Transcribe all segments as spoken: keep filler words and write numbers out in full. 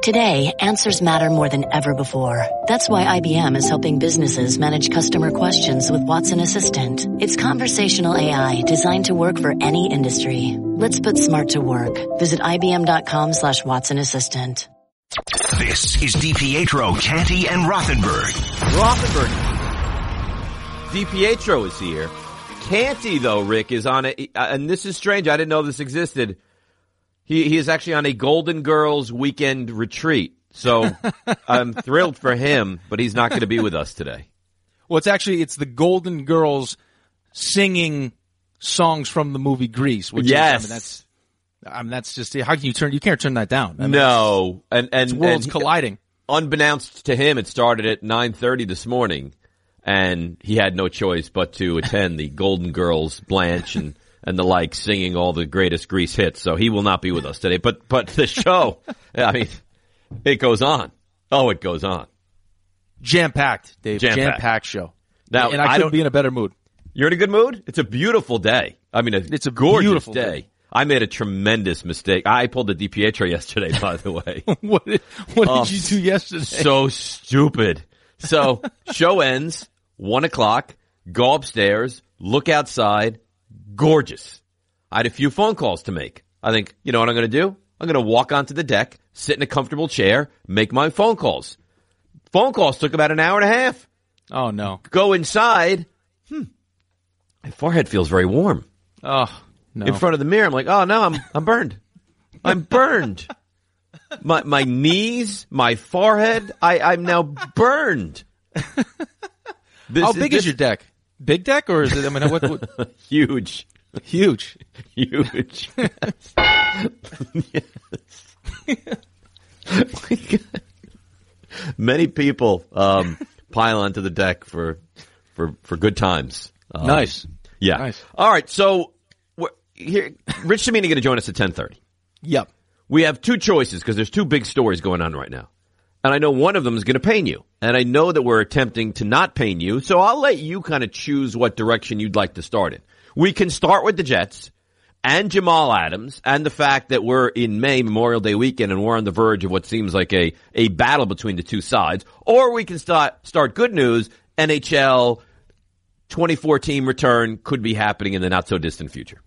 Today, answers matter more than ever before. That's why I B M is helping businesses manage customer questions with Watson Assistant. It's conversational A I designed to work for any industry. Let's put smart to work. Visit ibm.com slash Watson Assistant. This is DiPietro, Canty, and Rothenberg. Rothenberg. DiPietro is here. Canty, though, Rick, is on a, and this is strange. I didn't know this existed. He he is actually on a Golden Girls weekend retreat. So I'm thrilled for him, but he's not going to be with us today. Well, it's actually, it's the Golden Girls singing songs from the movie Grease. Which yes. Is, I mean, that's, I mean, that's just, how can you turn, you can't turn that down. I mean, no. And, and, it's worlds and colliding. Unbeknownst to him, it started at nine thirty this morning, and he had no choice but to attend the Golden Girls, Blanche, and, and the like, singing all the greatest Grease hits. So he will not be with us today. But, but the show, I mean, it goes on. Oh, it goes on. Jam-packed, Dave. Jam-packed. Jam-packed show. Now, and I, I couldn't be in a better mood. You're in a good mood? It's a beautiful day. I mean, a it's a gorgeous beautiful day. day. I made a tremendous mistake. I pulled the DiPietro yesterday, by the way. what did, what oh, did you do yesterday? So stupid. So, show ends, one o'clock, go upstairs, look outside, gorgeous. I had a few phone calls to make. I think, you know what I'm going to do? I'm going to walk onto the deck, sit in a comfortable chair, make my phone calls. Phone calls took about an hour and a half. Oh, no. Go inside. Hmm. My forehead feels very warm. Oh, no. In front of the mirror, I'm like, oh, no, I'm I'm burned. I'm burned. My my knees, my forehead, I, I'm now burned. This How big is, is your deck? Big deck, or is it, I mean, what? what? Huge. Huge. Huge. Yes. Many people um, pile onto the deck for for for good times. Um, nice. Yeah. Nice. All right. So we're here, Rich Cimini going to join us at ten thirty. Yep. We have two choices because there's two big stories going on right now, and I know one of them is going to pain you, and I know that we're attempting to not pain you. So I'll let you kind of choose what direction you'd like to start in. We can start with the Jets and Jamal Adams and the fact that we're in May, Memorial Day weekend, and we're on the verge of what seems like a, a battle between the two sides. Or we can start, start good news, N H L twenty-four team return could be happening in the not-so-distant future.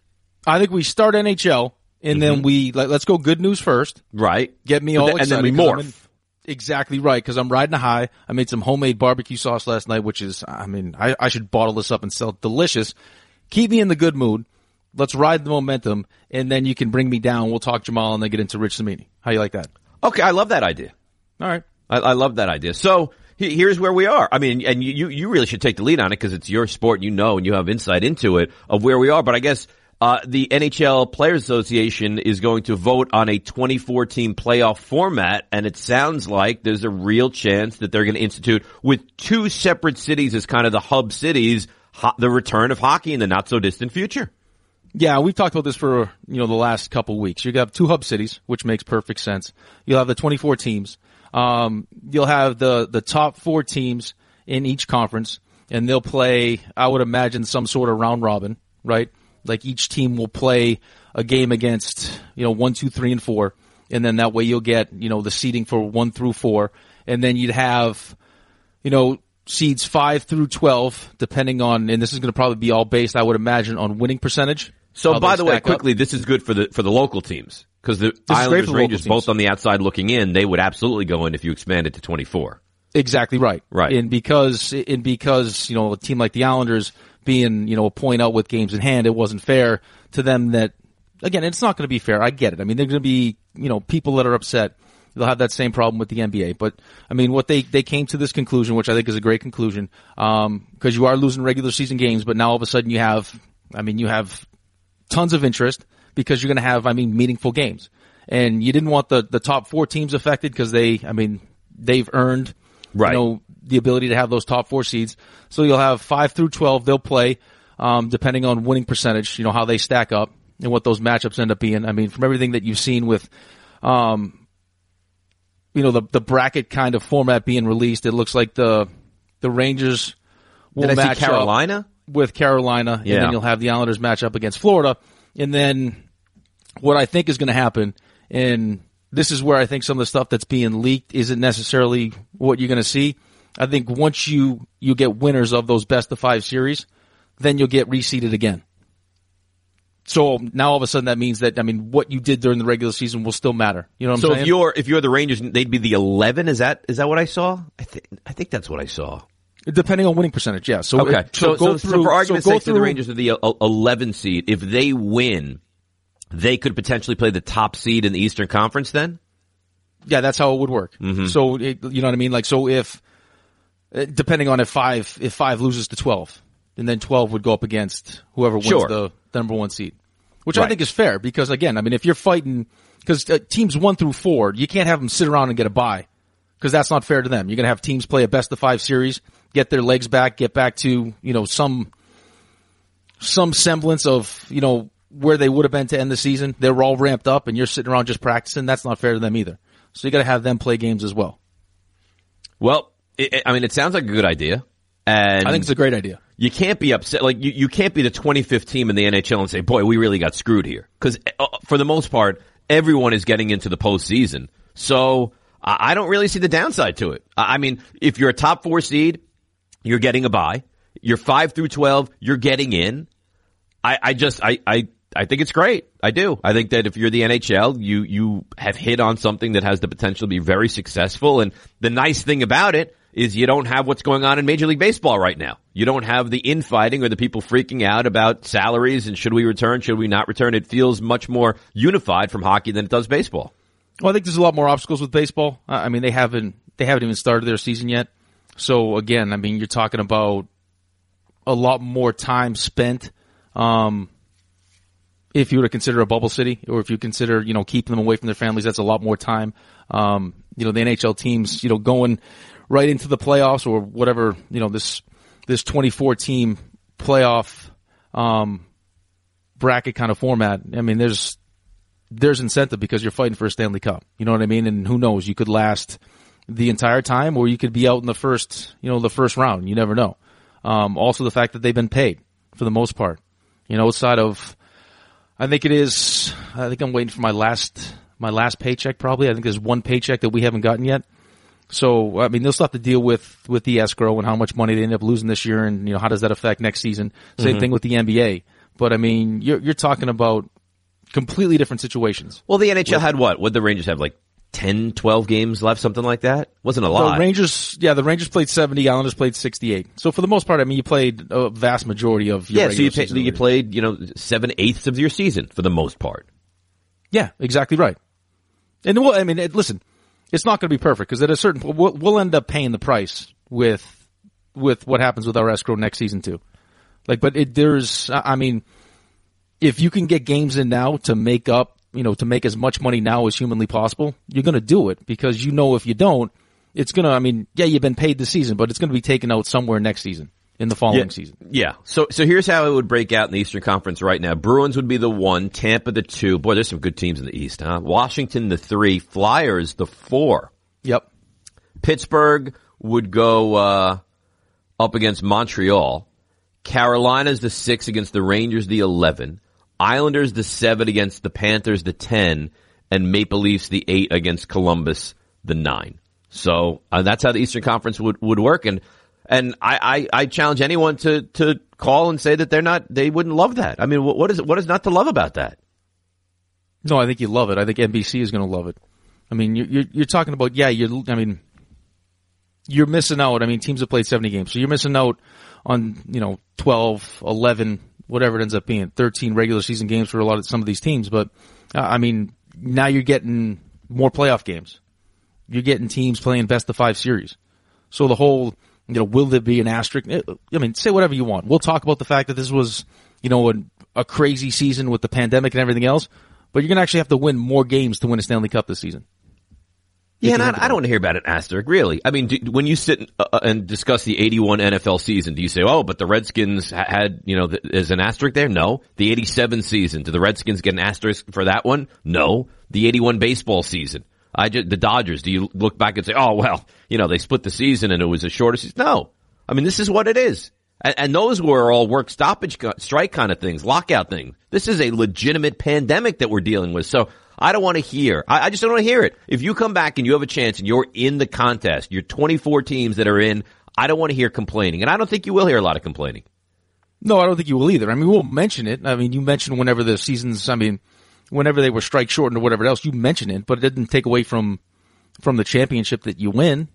I think we start N H L, and mm-hmm. then we, let, let's go good news first. Right. Get me all then, excited. And then we morph. In, exactly right, because I'm riding a high. I made some homemade barbecue sauce last night, which is, I mean, I, I should bottle this up and sell it. Delicious. Keep me in the good mood. Let's ride the momentum, and then you can bring me down. We'll talk Jamal and then get into Rich Cimini. How you like that? Okay, I love that idea. All right. I, I love that idea. So he, here's where we are. I mean, and you, you really should take the lead on it because it's your sport, you know, and you have insight into it of where we are. But I guess uh the N H L Players Association is going to vote on a twenty-four team playoff format, and it sounds like there's a real chance that they're going to institute with two separate cities as kind of the hub cities ho- the return of hockey in the not-so-distant future. Yeah, we've talked about this for, you know, the last couple weeks. You have two hub cities, which makes perfect sense. You'll have the twenty-four teams. Um, you'll have the, the top four teams in each conference, and they'll play, I would imagine, some sort of round robin, right? Like each team will play a game against, you know, one, two, three, and four. And then that way you'll get, you know, the seeding for one through four. And then you'd have, you know, seeds five through twelve, depending on, and this is going to probably be all based, I would imagine, on winning percentage. So, by the way, quickly, up. This is good for the for the local teams because the this Islanders, Rangers, both on the outside looking in, they would absolutely go in if you expand it to twenty-four. Exactly right, right. And because and because you know a team like the Islanders being you know a point out with games in hand, it wasn't fair to them. That again, it's not going to be fair. I get it. I mean, they're going to be you know people that are upset. They'll have that same problem with the N B A. But I mean, what they they came to this conclusion, which I think is a great conclusion, um, because you are losing regular season games, but now all of a sudden you have, I mean, you have tons of interest because you're going to have, I mean, meaningful games. And you didn't want the, the top four teams affected because they, I mean, they've earned, right. you know, the ability to have those top four seeds. So you'll have five through twelve. They'll play, um, depending on winning percentage, you know, how they stack up and what those matchups end up being. I mean, from everything that you've seen with, um, you know, the, the bracket kind of format being released, it looks like the, the Rangers will Did I match see Carolina? up with Carolina, yeah. and then you'll have the Islanders match up against Florida. And then what I think is going to happen, and this is where I think some of the stuff that's being leaked isn't necessarily what you're going to see. I think once you, you get winners of those best of five series, then you'll get reseeded again. So now all of a sudden that means that, I mean, what you did during the regular season will still matter. You know what I'm so saying? So if you're, if you're the Rangers, they'd be the eleven. Is that, is that what I saw? I think, I think that's what I saw. Depending on winning percentage, yeah. So, okay. It, so, so, go so, through, so for argument's so sake, through, the Rangers are the eleven seed. If they win, they could potentially play the top seed in the Eastern Conference then? Yeah, that's how it would work. Mm-hmm. So, it, you know what I mean? Like, so if, depending on if five, if five loses to twelve, and then twelve would go up against whoever wins sure. the, the number one seed. Which right. I think is fair, because again, I mean, if you're fighting, because uh, teams one through four, you can't have them sit around and get a bye, because that's not fair to them. You're going to have teams play a best of five series, get their legs back, get back to, you know, some, some semblance of, you know, where they would have been to end the season. They were all ramped up and you're sitting around just practicing. That's not fair to them either. So you got to have them play games as well. Well, it, I mean, it sounds like a good idea. And I think it's a great idea. You can't be upset. Like, you, you can't be the twenty-fifth team in the N H L and say, boy, we really got screwed here. Because uh, for the most part, everyone is getting into the postseason. So I, I don't really see the downside to it. I, I mean, if you're a top four seed, you're getting a bye. You're five through twelve, you're getting in. I, I just, I, I, I think it's great. I do. I think that if you're the N H L, you, you have hit on something that has the potential to be very successful. And the nice thing about it is you don't have what's going on in Major League Baseball right now. You don't have the infighting or the people freaking out about salaries and should we return, should we not return. It feels much more unified from hockey than it does baseball. Well, I think there's a lot more obstacles with baseball. I mean, they haven't, they haven't even started their season yet. So again, I mean, you're talking about a lot more time spent, um, if you were to consider a bubble city, or if you consider, you know, keeping them away from their families, that's a lot more time. Um, you know, the N H L teams, you know, going right into the playoffs or whatever, you know, this, this twenty-four team playoff, um, bracket kind of format. I mean, there's, there's incentive because you're fighting for a Stanley Cup. You know what I mean? And who knows, you could last the entire time or you could be out in the first, you know, the first round. You never know. Um, also the fact that they've been paid for the most part, you know, outside of, I think it is, I think I'm waiting for my last, my last paycheck probably. I think there's one paycheck that we haven't gotten yet. So, I mean, they'll still have to deal with, with the escrow and how much money they end up losing this year and, you know, how does that affect next season? Same mm-hmm. thing with the N B A. But I mean, you're, you're talking about completely different situations. Well, the N H L had what? What did the Rangers have? Like ten, twelve games left, something like that? Wasn't a lot. The Rangers, yeah, the Rangers played seventy, Islanders played sixty-eight. So for the most part, I mean, you played a vast majority of your Yeah, so you, pay, you season. played, you know, seven-eighths of your season for the most part. Yeah, exactly right. And well, I mean, it, listen, it's not going to be perfect because at a certain point, we'll, we'll end up paying the price with, with what happens with our escrow next season too. Like, but it, there's, I mean, if you can get games in now to make up, you know, to make as much money now as humanly possible, you're going to do it because you know if you don't, it's going to, I mean, yeah, you've been paid this season, but it's going to be taken out somewhere next season, in the following yeah, season. Yeah. So, so here's how it would break out in the Eastern Conference right now. Bruins would be the one, Tampa the two. Boy, there's some good teams in the East, huh? Washington the three, Flyers the four. Yep. Pittsburgh would go, uh, up against Montreal. Carolina's the six against the Rangers the eleven. Islanders the seven against the Panthers the ten. And Maple Leafs the eight against Columbus the nine. So, uh, that's how the Eastern Conference would, would work. And, and I, I, I challenge anyone to, to call and say that they're not, they wouldn't love that. I mean, what, what is it, what is not to love about that? No, I think you love it. I think N B C is going to love it. I mean, you're, you're, you're talking about, yeah, you're, I mean, you're missing out. I mean, teams have played seventy games, so you're missing out on, you know, twelve, eleven, whatever it ends up being, thirteen regular season games for a lot of some of these teams. But, uh, I mean, now you're getting more playoff games. You're getting teams playing best of five series. So the whole, you know, will there be an asterisk? I mean, say whatever you want. We'll talk about the fact that this was, you know, a, a crazy season with the pandemic and everything else, but you're going to actually have to win more games to win a Stanley Cup this season. Yeah, and I, I don't want to hear about an asterisk, really. I mean, do, when you sit uh, and discuss the eighty-one N F L season, do you say, oh, but the Redskins had, you know, th- is an asterisk there? No. The eighty-seven season, do the Redskins get an asterisk for that one? No. The eighty-one baseball season. I just, the Dodgers, do you look back and say, oh, well, you know, they split the season and it was a shorter season? No. I mean, this is what it is. And, and those were all work stoppage, strike kind of things, lockout things. This is a legitimate pandemic that we're dealing with. So I don't want to hear. I, I just don't want to hear it. If you come back and you have a chance and you're in the contest, you're twenty-four teams that are in, I don't want to hear complaining. And I don't think you will hear a lot of complaining. No, I don't think you will either. I mean, we'll mention it. I mean, you mentioned whenever the seasons, I mean, whenever they were strike shortened or whatever else, you mentioned it, but it didn't take away from from the championship that you win.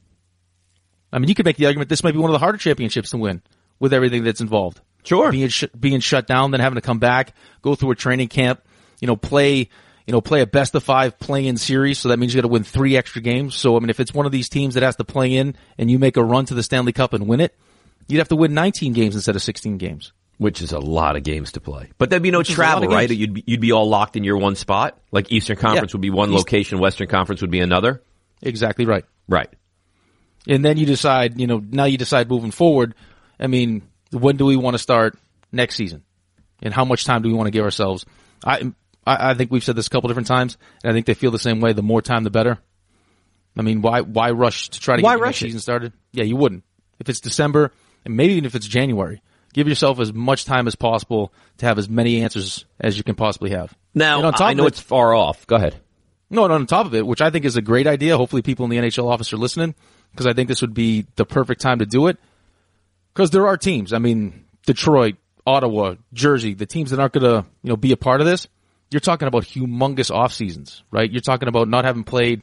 I mean, you could make the argument this might be one of the harder championships to win with everything that's involved. Sure. Being, sh- being shut down, then having to come back, go through a training camp, you know, play, you know, play a best of five play-in series. So that means you got to win three extra games. So, I mean, if it's one of these teams that has to play in and you make a run to the Stanley Cup and win it, you'd have to win nineteen games instead of sixteen games. Which is a lot of games to play. But there'd be no travel, right? You'd be, you'd be all locked in your one spot. Like Eastern Conference yeah. would be one East- location, Western Conference would be another. Exactly right. Right. And then you decide, you know, now you decide moving forward, I mean, when do we want to start next season? And how much time do we want to give ourselves? I I, I think we've said this a couple different times, and I think they feel the same way. The more time, the better. I mean, why why rush to try to why get the rush next season started? Yeah, you wouldn't. If it's December, and maybe even if it's January, give yourself as much time as possible to have as many answers as you can possibly have. Now, on top I know it, it's far off. Go ahead. No, and on top of it, which I think is a great idea. Hopefully people in the N H L office are listening, because I think this would be the perfect time to do it. Because there are teams, I mean, Detroit, Ottawa, Jersey, the teams that aren't going to, you know, be a part of this. You're talking about humongous off seasons, right? You're talking about not having played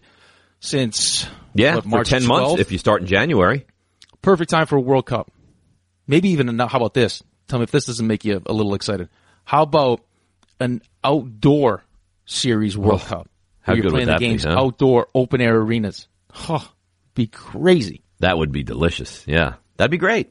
since yeah, what, for March ten twelfth. Months if you start in January. Perfect time for a World Cup. Maybe even, how about this? Tell me if this doesn't make you a little excited. How about an outdoor series World oh, Cup? How you're good playing would that the games be, huh? outdoor, open air arenas. Huh, be crazy. That would be delicious. Yeah, that'd be great.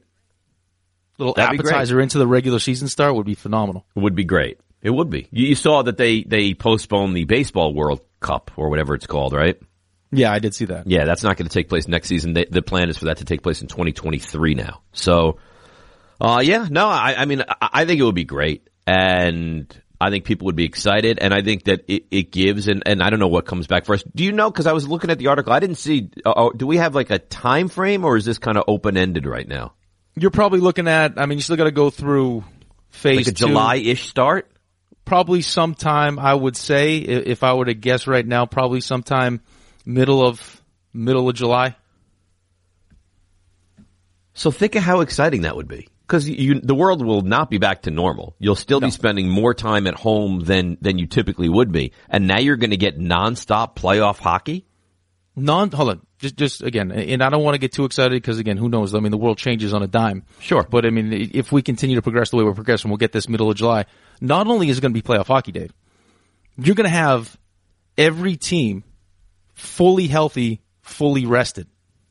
Little that'd appetizer into the regular season start would be phenomenal. It would be great. It would be. You, you saw that they, they postponed the Baseball World Cup or whatever it's called, right? Yeah, I did see that. Yeah, that's not going to take place next season. They, the plan is for that to take place in twenty twenty-three now. So, uh, yeah, no, I, I mean, I, I think it would be great. And I think people would be excited. And I think that it, it gives, and, and I don't know what comes back first. Do you know, because I was looking at the article, I didn't see, uh, do we have like a time frame, or is this kind of open-ended right now? You're probably looking at, I mean, you still got to go through phase like a two. July-ish start? Probably sometime, I would say, if I were to guess right now, probably sometime middle of middle of July. So think of how exciting that would be. Because you, the world will not be back to normal. You'll still no. be spending more time at home than, than you typically would be. And now you're going to get nonstop playoff hockey? Non, hold on. Just, just again, and I don't want to get too excited because, again, who knows? I mean, the world changes on a dime. Sure. But, I mean, if we continue to progress the way we're progressing, we'll get this middle of July. Not only is it going to be playoff hockey, Dave, you're going to have every team fully healthy, fully rested.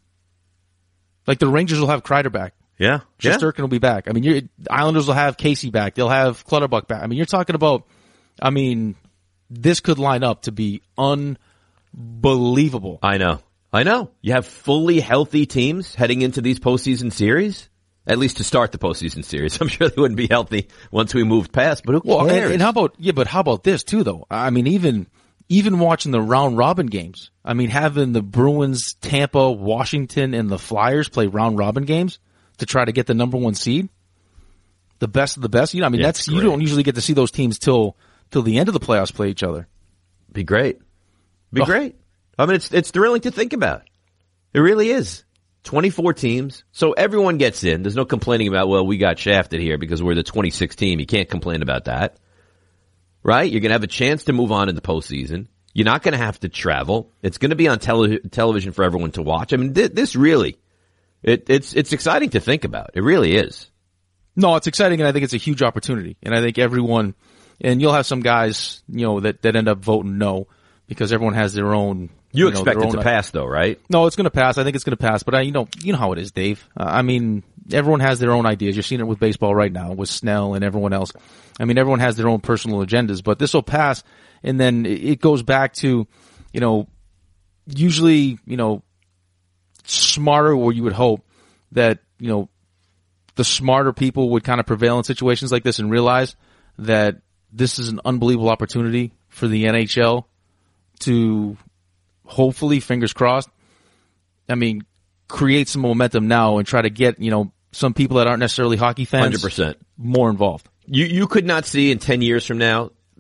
Like the Rangers will have Kreider back. Yeah. Shesterkin yeah. will be back. I mean, you're, Islanders will have Casey back. They'll have Clutterbuck back. I mean, you're talking about, I mean, this could line up to be unbelievable. I know. I know. You have fully healthy teams heading into these postseason series. At least to start the postseason series. I'm sure they wouldn't be healthy once we moved past, but who cares? Well, and, and how about, yeah, but how about this too though? I mean, even, even watching the round robin games. I mean, having the Bruins, Tampa, Washington, and the Flyers play round robin games to try to get the number one seed. The best of the best. You know, I mean, yeah, that's, you don't usually get to see those teams till, till the end of the playoffs play each other. Be great. Be oh. great. I mean, it's, it's thrilling to think about. It really is. twenty-four teams. So everyone gets in. There's no complaining about, well, we got shafted here because we're the twenty-sixth team. You can't complain about that. Right? You're going to have a chance to move on in the postseason. You're not going to have to travel. It's going to be on tele- television for everyone to watch. I mean, th- this really, it, it's, it's exciting to think about. It really is. No, it's exciting, and I think it's a huge opportunity. And I think everyone, and you'll have some guys, you know, that, that end up voting no because everyone has their own. You, you expect know, it to own, pass, though, right? No, it's going to pass. I think it's going to pass. But I, you know, you know how it is, Dave. Uh, I mean, everyone has their own ideas. You're seeing it with baseball right now, with Snell and everyone else. I mean, everyone has their own personal agendas. But this will pass, and then it goes back to, you know, usually, you know, smarter, or you would hope that, you know, the smarter people would kind of prevail in situations like this and realize that this is an unbelievable opportunity for the N H L to hopefully, fingers crossed, I mean, create some momentum now and try to get, you know, some people that aren't necessarily hockey fans one hundred percent more involved. You you could not see in ten years from now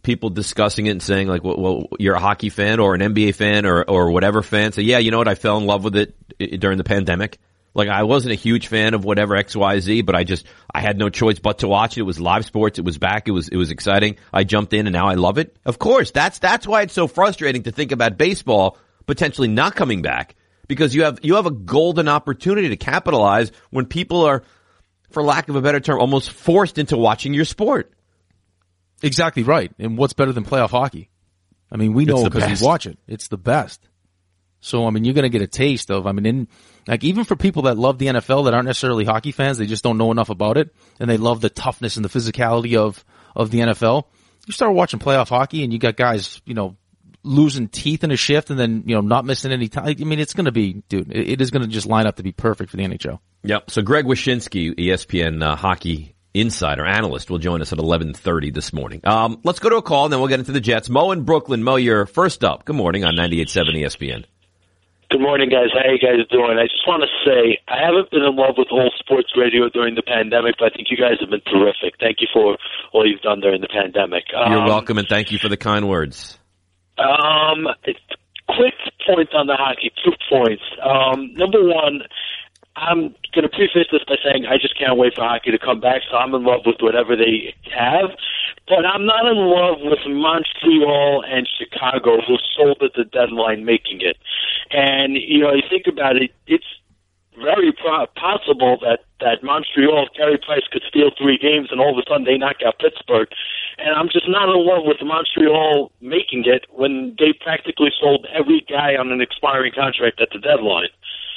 people discussing it and saying like, well, well, you're a hockey fan or an N B A fan or, or whatever fan. Say, yeah, you know what? I fell in love with it during the pandemic. Like, I wasn't a huge fan of whatever X Y Z, but I just, I had no choice but to watch it. It was live sports. It was back. It was, it was exciting. I jumped in and now I love it. Of course, that's, that's why it's so frustrating to think about baseball potentially not coming back, because you have, you have a golden opportunity to capitalize when people are, for lack of a better term, almost forced into watching your sport. Exactly right. And what's better than playoff hockey? I mean, we know because we watch it. It's the best. So, I mean, you're going to get a taste of, I mean, in, like, even for people that love the N F L that aren't necessarily hockey fans, they just don't know enough about it, and they love the toughness and the physicality of, of the N F L. You start watching playoff hockey and you got guys, you know, losing teeth in a shift and then, you know, not missing any time. I mean, it's going to be, dude, it, it is going to just line up to be perfect for the N H L. Yep. So Greg Wyshynski, E S P N uh, hockey insider, analyst, will join us at eleven thirty this morning. Um, let's go to a call and then we'll get into the Jets. Mo in Brooklyn. Mo, you're first up. Good morning on ninety-eight point seven E S P N. Good morning, guys. How you guys doing? I just want to say I haven't been in love with whole sports radio during the pandemic, but I think you guys have been terrific. Thank you for all you've done during the pandemic. You're um, welcome, and thank you for the kind words. Um, quick points on the hockey. Two points. Um, number one, I'm going to preface this by saying I just can't wait for hockey to come back, so I'm in love with whatever they have. But I'm not in love with Montreal and Chicago, who sold at the deadline making it. And, you know, you think about it, it's very pro- possible that, that Montreal, Carey Price could steal three games and all of a sudden they knock out Pittsburgh. And I'm just not in love with Montreal making it when they practically sold every guy on an expiring contract at the deadline.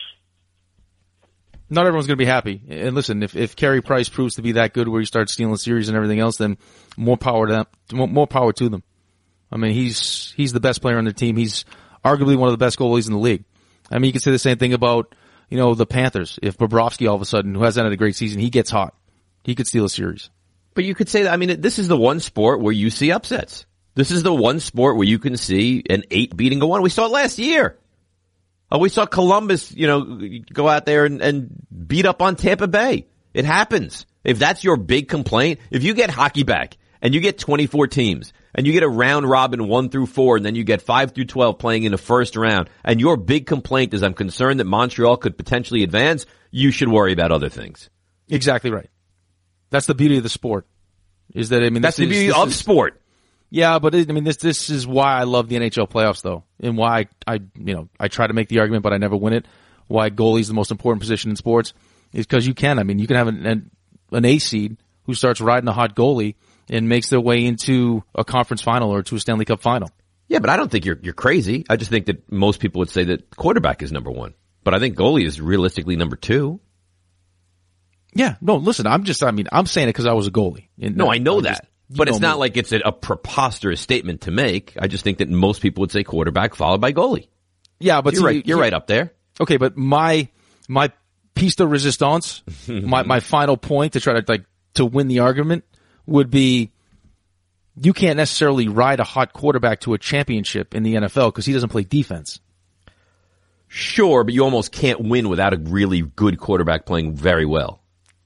Not everyone's going to be happy. And listen, if, if Carey Price proves to be that good where he starts stealing series and everything else, then more power to them, more, more power to them. I mean, he's, he's the best player on their team. He's arguably one of the best goalies in the league. I mean, you could say the same thing about, you know, the Panthers. If Bobrovsky all of a sudden, who hasn't had a great season, he gets hot, he could steal a series. But you could say that, I mean, this is the one sport where you see upsets. This is the one sport where you can see an eight beating a one. We saw it last year. Oh, we saw Columbus, you know, go out there and, and beat up on Tampa Bay. It happens. If that's your big complaint, if you get hockey back and you get twenty-four teams and you get a round robin one through four and then you get five through twelve playing in the first round, and your big complaint is I'm concerned that Montreal could potentially advance, you should worry about other things. Exactly right. That's the beauty of the sport. Is that, I mean, that's the is, beauty of is, sport. Yeah, but it, I mean, this this is why I love the N H L playoffs, though, and why I, I, you know, I try to make the argument, but I never win it. Why goalie's the most important position in sports is because you can. I mean, you can have an, an an A seed who starts riding a hot goalie and makes their way into a conference final or to a Stanley Cup final. Yeah, but I don't think you're you're crazy. I just think that most people would say that quarterback is number one, but I think goalie is realistically number two. Yeah, no, listen, I'm just, I mean, I'm saying it because I was a goalie. No, I know I'm that. Just, But it's not me. Like it's a, a preposterous statement to make. I just think that most people would say quarterback followed by goalie. Yeah, but you're see, right. You're yeah, right up there. Okay, but my my piece de resistance, my my final point to try to like to win the argument would be, you can't necessarily ride a hot quarterback to a championship in the N F L because he doesn't play defense. Sure, but you almost can't win without a really good quarterback playing very well.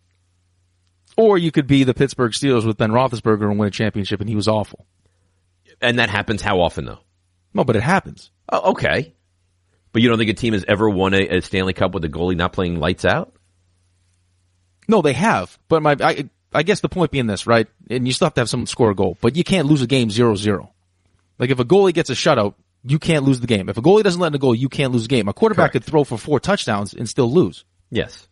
Or you could be the Pittsburgh Steelers with Ben Roethlisberger and win a championship, and he was awful. And that happens how often, though? No, but it happens. Oh, okay. But you don't think a team has ever won a, a Stanley Cup with a goalie not playing lights out? No, they have. But my, I, I guess the point being this, right? And you still have to have someone score a goal. But you can't lose a game zero zero. Like if a goalie gets a shutout, you can't lose the game. If a goalie doesn't let in a goal, you can't lose the game. A quarterback Correct. could throw for four touchdowns and still lose. Yes.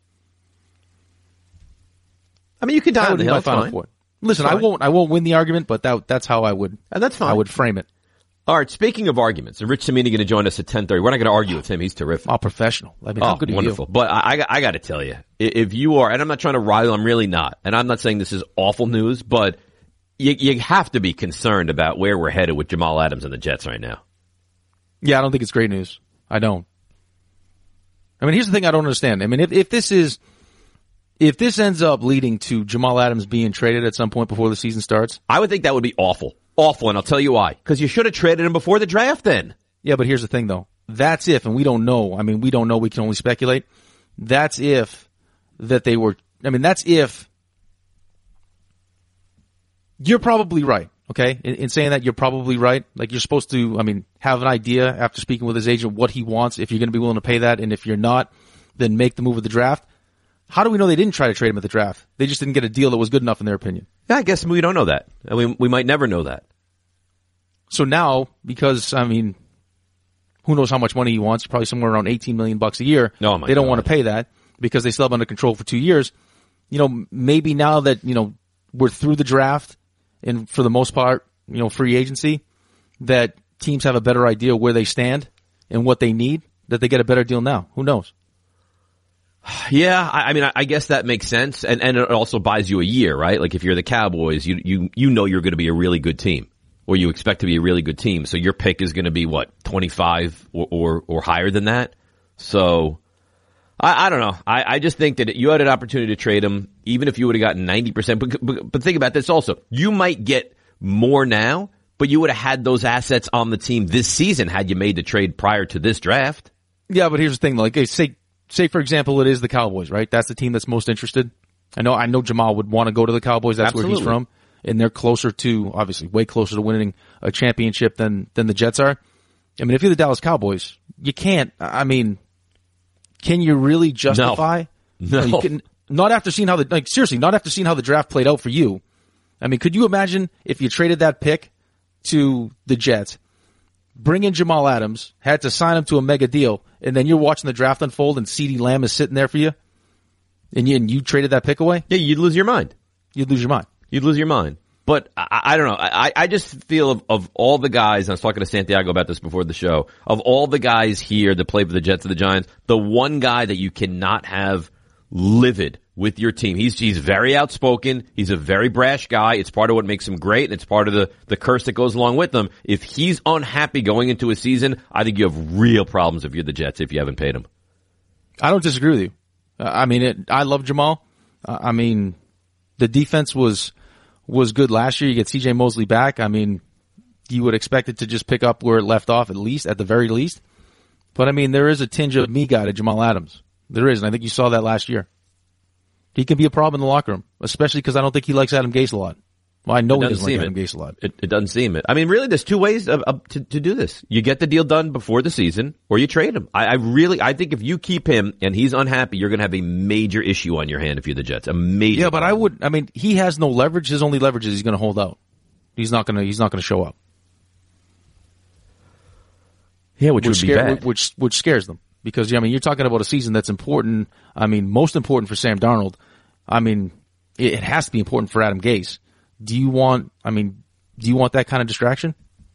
I mean, you can die on the hill. Fine. Point. Listen, I won't. I won't win the argument, but that that's how I would. And that's fine. I would frame it. All right. Speaking of arguments, and Rich Cimini going to join us at ten thirty. We're not going to argue with him. He's terrific. Oh, professional. I mean, oh, how good wonderful. Are you? But I, I got to tell you, if you are, and I'm not trying to rile, I'm really not, and I'm not saying this is awful news, but you, you have to be concerned about where we're headed with Jamal Adams and the Jets right now. Yeah, I don't think it's great news. I don't. I mean, here's the thing I don't understand. I mean, if if this is. If this ends up leading to Jamal Adams being traded at some point before the season starts, I would think that would be awful. Awful, and I'll tell you why. Because you should have traded him before the draft then. Yeah, but here's the thing, though. That's if, and we don't know. I mean, we don't know. We can only speculate. That's if that they were, I mean, that's if, you're probably right, Okay, in, in saying that, you're probably right. Like, you're supposed to, I mean, have an idea after speaking with his agent what he wants, if you're going to be willing to pay that, and if you're not, then make the move with the draft. How do we know they didn't try to trade him at the draft? They just didn't get a deal that was good enough in their opinion. Yeah, I guess we don't know that. I mean, we might never know that. So now, because, I mean, who knows how much money he wants, probably somewhere around eighteen million bucks a year. Oh my they don't God. want to pay that because they still have under control for two years. You know, maybe now that, you know, we're through the draft and for the most part, you know, free agency, that teams have a better idea where they stand and what they need, that they get a better deal now. Who knows? Yeah, I, I mean, I, I guess that makes sense, and and it also buys you a year, right? Like if you're the Cowboys, you you you know you're going to be a really good team, or you expect to be a really good team, so your pick is going to be what, twenty-five or or, or higher than that. So I, I don't know. I, I just think that you had an opportunity to trade him, even if you would have gotten ninety percent. But, but but think about this also: you might get more now, but you would have had those assets on the team this season had you made the trade prior to this draft. Yeah, but here's the thing: like, say, say for example, it is the Cowboys, right? That's the team that's most interested. I know, I know Jamal would want to go to the Cowboys. That's Absolutely. where he's from, and they're closer to, obviously, way closer to winning a championship than than the Jets are. I mean, if you're the Dallas Cowboys, you can't. I mean, can you really justify? No, no. You can, not after seeing how the like seriously, not after seeing how the draft played out for you. I mean, could you imagine if you traded that pick to the Jets, bring in Jamal Adams, had to sign him to a mega deal, and then you're watching the draft unfold and CeeDee Lamb is sitting there for you, and you, and you traded that pick away? Yeah, you'd lose your mind. You'd lose your mind. You'd lose your mind. But I, I don't know. I, I just feel of, of all the guys, and I was talking to Santiago about this before the show, of all the guys here that play for the Jets and the Giants, the one guy that you cannot have livid with your team. He's he's very outspoken. He's a very brash guy. It's part of what makes him great, and it's part of the, the curse that goes along with him. If he's unhappy going into a season, I think you have real problems if you're the Jets if you haven't paid him. I don't disagree with you. Uh, I mean, it, I love Jamal. Uh, I mean, the defense was was good last year. You get C J Mosley back. I mean, you would expect it to just pick up where it left off, at least, at the very least. But, I mean, there is a tinge of me guy to Jamal Adams. There is, and I think you saw that last year. He can be a problem in the locker room, especially because I don't think he likes Adam Gase a lot. Well, I know he doesn't like Adam Gase a lot. It, it doesn't seem it. I mean, really, there's two ways of, of, to, to do this. You get the deal done before the season, or you trade him. I, I really, I think if you keep him and he's unhappy, you're going to have a major issue on your hand if you're the Jets. A major. Yeah, but I would. I mean, he has no leverage. His only leverage is he's going to hold out. He's not going to. He's not going to show up. Yeah, which, which would be scare, bad. Which which scares them because I mean, you're talking about a season that's important. I mean, most important for Sam Darnold. I mean, it, it has to be important for Adam Gase. Do you want, I mean, do you want that kind of distraction?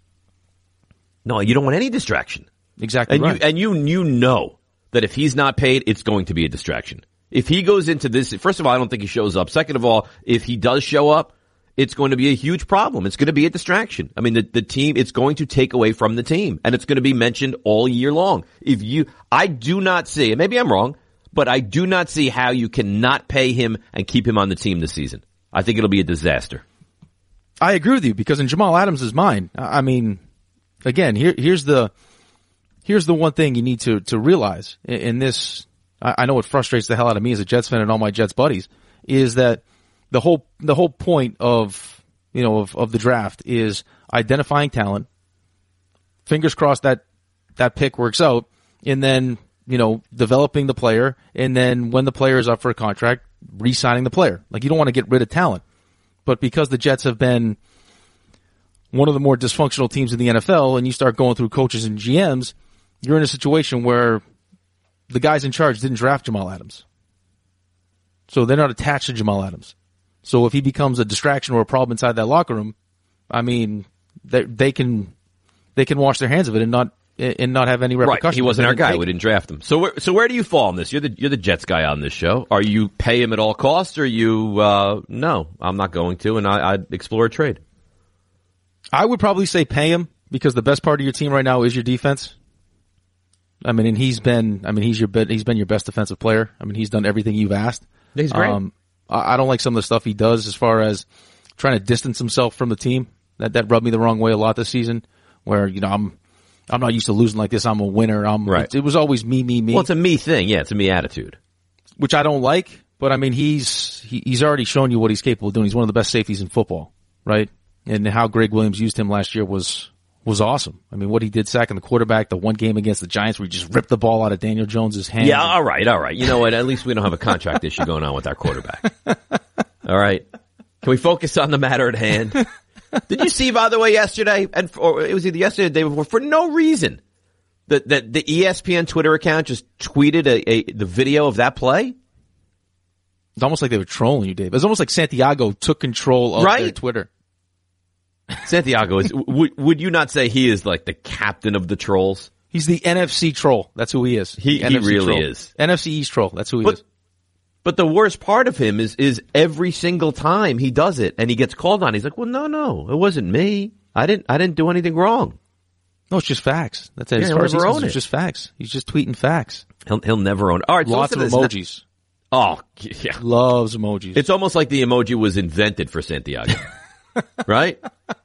No, you don't want any distraction. Exactly and right. You, and you, you know that if he's not paid, it's going to be a distraction. If he goes into this, first of all, I don't think he shows up. Second of all, if he does show up, it's going to be a huge problem. It's going to be a distraction. I mean, the, the team, it's going to take away from the team, and it's going to be mentioned all year long. If you, I do not see, and maybe I'm wrong, but I do not see how you cannot pay him and keep him on the team this season. I think it'll be a disaster. I agree with you because in Jamal Adams' mind, I mean, again, here, here's the, here's the one thing you need to, to realize in, in this. I, I know it frustrates the hell out of me as a Jets fan and all my Jets buddies is that the whole, the whole point of, you know, of, of the draft is identifying talent. Fingers crossed that that pick works out and then, you know, developing the player and then when the player is up for a contract, re-signing the player. Like you don't want to get rid of talent. But because the Jets have been one of the more dysfunctional teams in the N F L and you start going through coaches and G Ms, you're in a situation where the guys in charge didn't draft Jamal Adams. So they're not attached to Jamal Adams. So if he becomes a distraction or a problem inside that locker room, I mean, they, they can they can wash their hands of it and not and not have any repercussions. Right, he wasn't our guy. We didn't draft him. So, where, so where do you fall on this? You're the you're the Jets guy on this show. Are you pay him at all costs, or you uh, no? I'm not going to, and I, I'd explore a trade. I would probably say pay him because the best part of your team right now is your defense. I mean, and he's been. I mean, he's your he's been your best defensive player. I mean, he's done everything you've asked. He's great. Um, I, I don't like some of the stuff he does as far as trying to distance himself from the team. That that rubbed me the wrong way a lot this season. Where you know I'm. I'm not used to losing like this. I'm a winner. I'm, right. it, it was always me, me, me. Well, it's a me thing. Yeah, it's a me attitude. Which I don't like, but I mean, he's, he, he's already shown you what he's capable of doing. He's one of the best safeties in football, right? and how Greg Williams used him last year was was awesome. I mean, what he did sacking the quarterback, the one game against the Giants where he just ripped the ball out of Daniel Jones's hand. Yeah, all right, all right. You know what? At least we don't have a contract issue going on with our quarterback. All right. Can we focus on the matter at hand? Did you see, by the way, yesterday, and or it was either yesterday or the day before, for no reason, that the, the E S P N Twitter account just tweeted a, a the video of that play? It's almost like they were trolling you, Dave. It's almost like Santiago took control of right? their Twitter. Santiago is, would, would you not say he is like the captain of the trolls? He's the N F C troll. That's who he is. He, he N F C really troll. is. N F C East troll. That's who he but, is. But the worst part of him is, is every single time he does it and he gets called on, he's like, well, no, no, it wasn't me. I didn't, I didn't do anything wrong. No, it's just facts. That's it. Yeah, as far as he's own concerned, it. it's just facts. He's just tweeting facts. He'll, he'll never own it. All right. Lots so of emojis. Not, oh, yeah. Loves emojis. It's almost like the emoji was invented for Santiago. Right?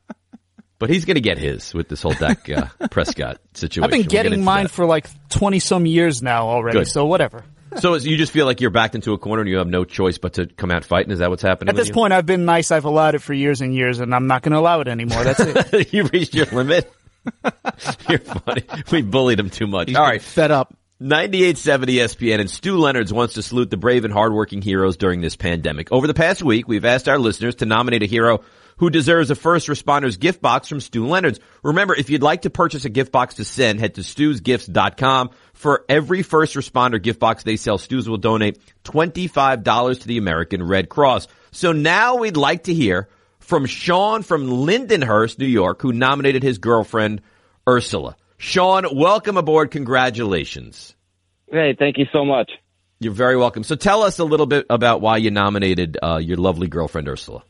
But he's going to get his with this whole Dak uh, Prescott situation. I've been We'll getting mine that. for like twenty some years now already, Good. so whatever. So you just feel like you're backed into a corner and you have no choice but to come out fighting? Is that what's happening At with this you? point, I've been nice. I've allowed it for years and years, and I'm not going to allow it anymore. That's it. You reached your limit? You're funny. We bullied him too much. He's All right. fed up. ninety-eight point seven E S P N and Stu Leonards wants to salute the brave and hardworking heroes during this pandemic. Over the past week, we've asked our listeners to nominate a hero who deserves a first responder's gift box from Stu Leonards. Remember, if you'd like to purchase a gift box to send, head to stews gifts dot com. For every first responder gift box they sell, Stu's will donate twenty-five dollars to the American Red Cross. So now we'd like to hear from Sean from Lindenhurst, New York, who nominated his girlfriend, Ursula. Sean, welcome aboard. Congratulations. Hey, thank you so much. You're very welcome. So tell us a little bit about why you nominated uh, your lovely girlfriend, Ursula.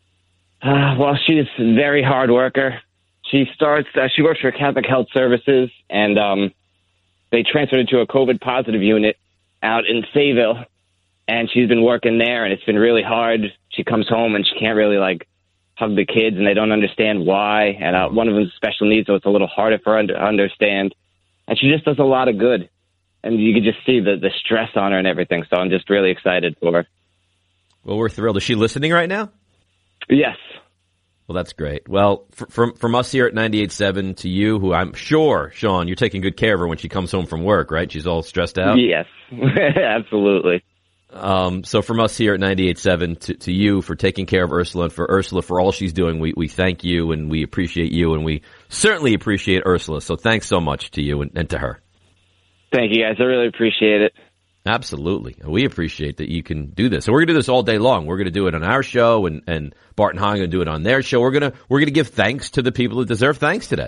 Uh, well, she's a very hard worker. She starts, uh, she works for Catholic Health Services, and um, they transferred her to a COVID positive unit out in Sayville, and she's been working there, and it's been really hard. She comes home, and she can't really, like, hug the kids, and they don't understand why, and uh, one of them's special needs, so it's a little harder for her to understand, and she just does a lot of good, and you can just see the, the stress on her and everything, so I'm just really excited for her. Well, we're thrilled. Is she listening right now? Yes. Well, that's great. Well, f- from from us here at ninety-eight point seven to you, who I'm sure, Sean, you're taking good care of her when she comes home from work, right? She's all stressed out? Yes, absolutely. Um, so from us here at ninety-eight point seven to, to you for taking care of Ursula, and for Ursula for all she's doing, we, we thank you and we appreciate you, and we certainly appreciate Ursula. So thanks so much to you and, and to her. Thank you, guys. I really appreciate it. Absolutely. We appreciate that you can do this. So we're going to do this all day long. We're going to do it on our show, and, and Bart and Hahn are going to do it on their show. We're going to, we're going to give thanks to the people that deserve thanks today.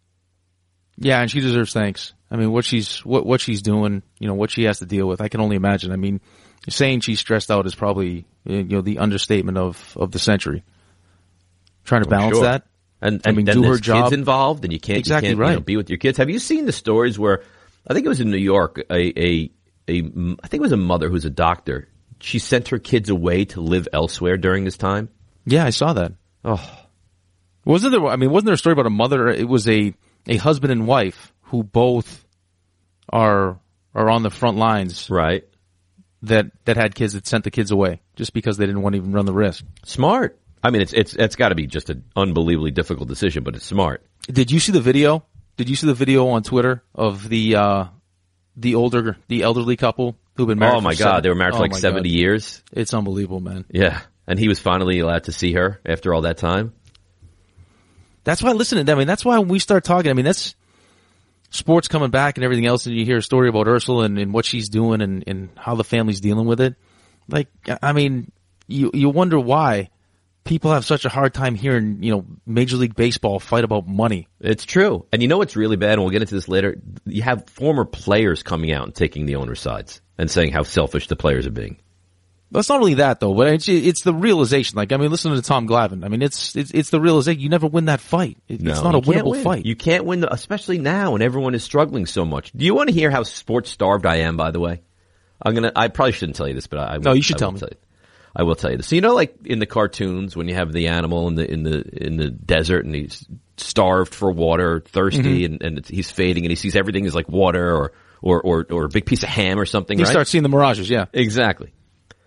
Yeah, and she deserves thanks. I mean, what she's, what, what she's doing, you know, what she has to deal with, I can only imagine. I mean, saying she's stressed out is probably, you know, the understatement of, of the century. Trying to Oh, balance sure. that. And, I and mean, then do her there's job. kids involved, and you can't, Exactly you can't right. you know, be with your kids. Have you seen the stories where, I think it was in New York, a, a, a, I think it was a mother who's a doctor. She sent her kids away to live elsewhere during this time. Yeah, I saw that. Oh, Wasn't there, I mean, wasn't there a story about a mother? It was a, a husband and wife who both are, are on the front lines right. that, that had kids that sent the kids away just because they didn't want to even run the risk. Smart. I mean, it's, it's, it's got to be just an unbelievably difficult decision, but it's smart. Did you see the video? Did you see the video on Twitter of the, uh, the older, the elderly couple who've been married Oh for my seven, God. They were married for oh like my seventy God. years. It's unbelievable, man. Yeah. And he was finally allowed to see her after all that time. That's why, listen to them. I mean, that's why when we start talking, I mean, that's sports coming back and everything else, and you hear a story about Ursula and, and what she's doing and, and how the family's dealing with it. Like, I mean, you, you wonder why people have such a hard time hearing, you know, Major League Baseball fight about money. It's true. And you know what's really bad, and we'll get into this later, you have former players coming out and taking the owner's sides and saying how selfish the players are being. Well, it's not really that though, but it's, it's the realization. Like, I mean, listen to Tom Glavine. I mean, it's, it's, it's the realization. You never win that fight. It, No, it's not a you can't winnable win. fight. You can't win, the, especially now when everyone is struggling so much. Do you want to hear how sports starved I am, by the way? I'm gonna, I probably shouldn't tell you this, but I, I No, will, you should I tell will me. Tell you. I will tell you this. So you know, like in the cartoons, when you have the animal in the in the in the desert and he's starved for water, thirsty, Mm-hmm. and, and it's, he's fading, and he sees everything is like water or or or, or a big piece of ham or something. You right? start seeing the mirages, yeah. Exactly.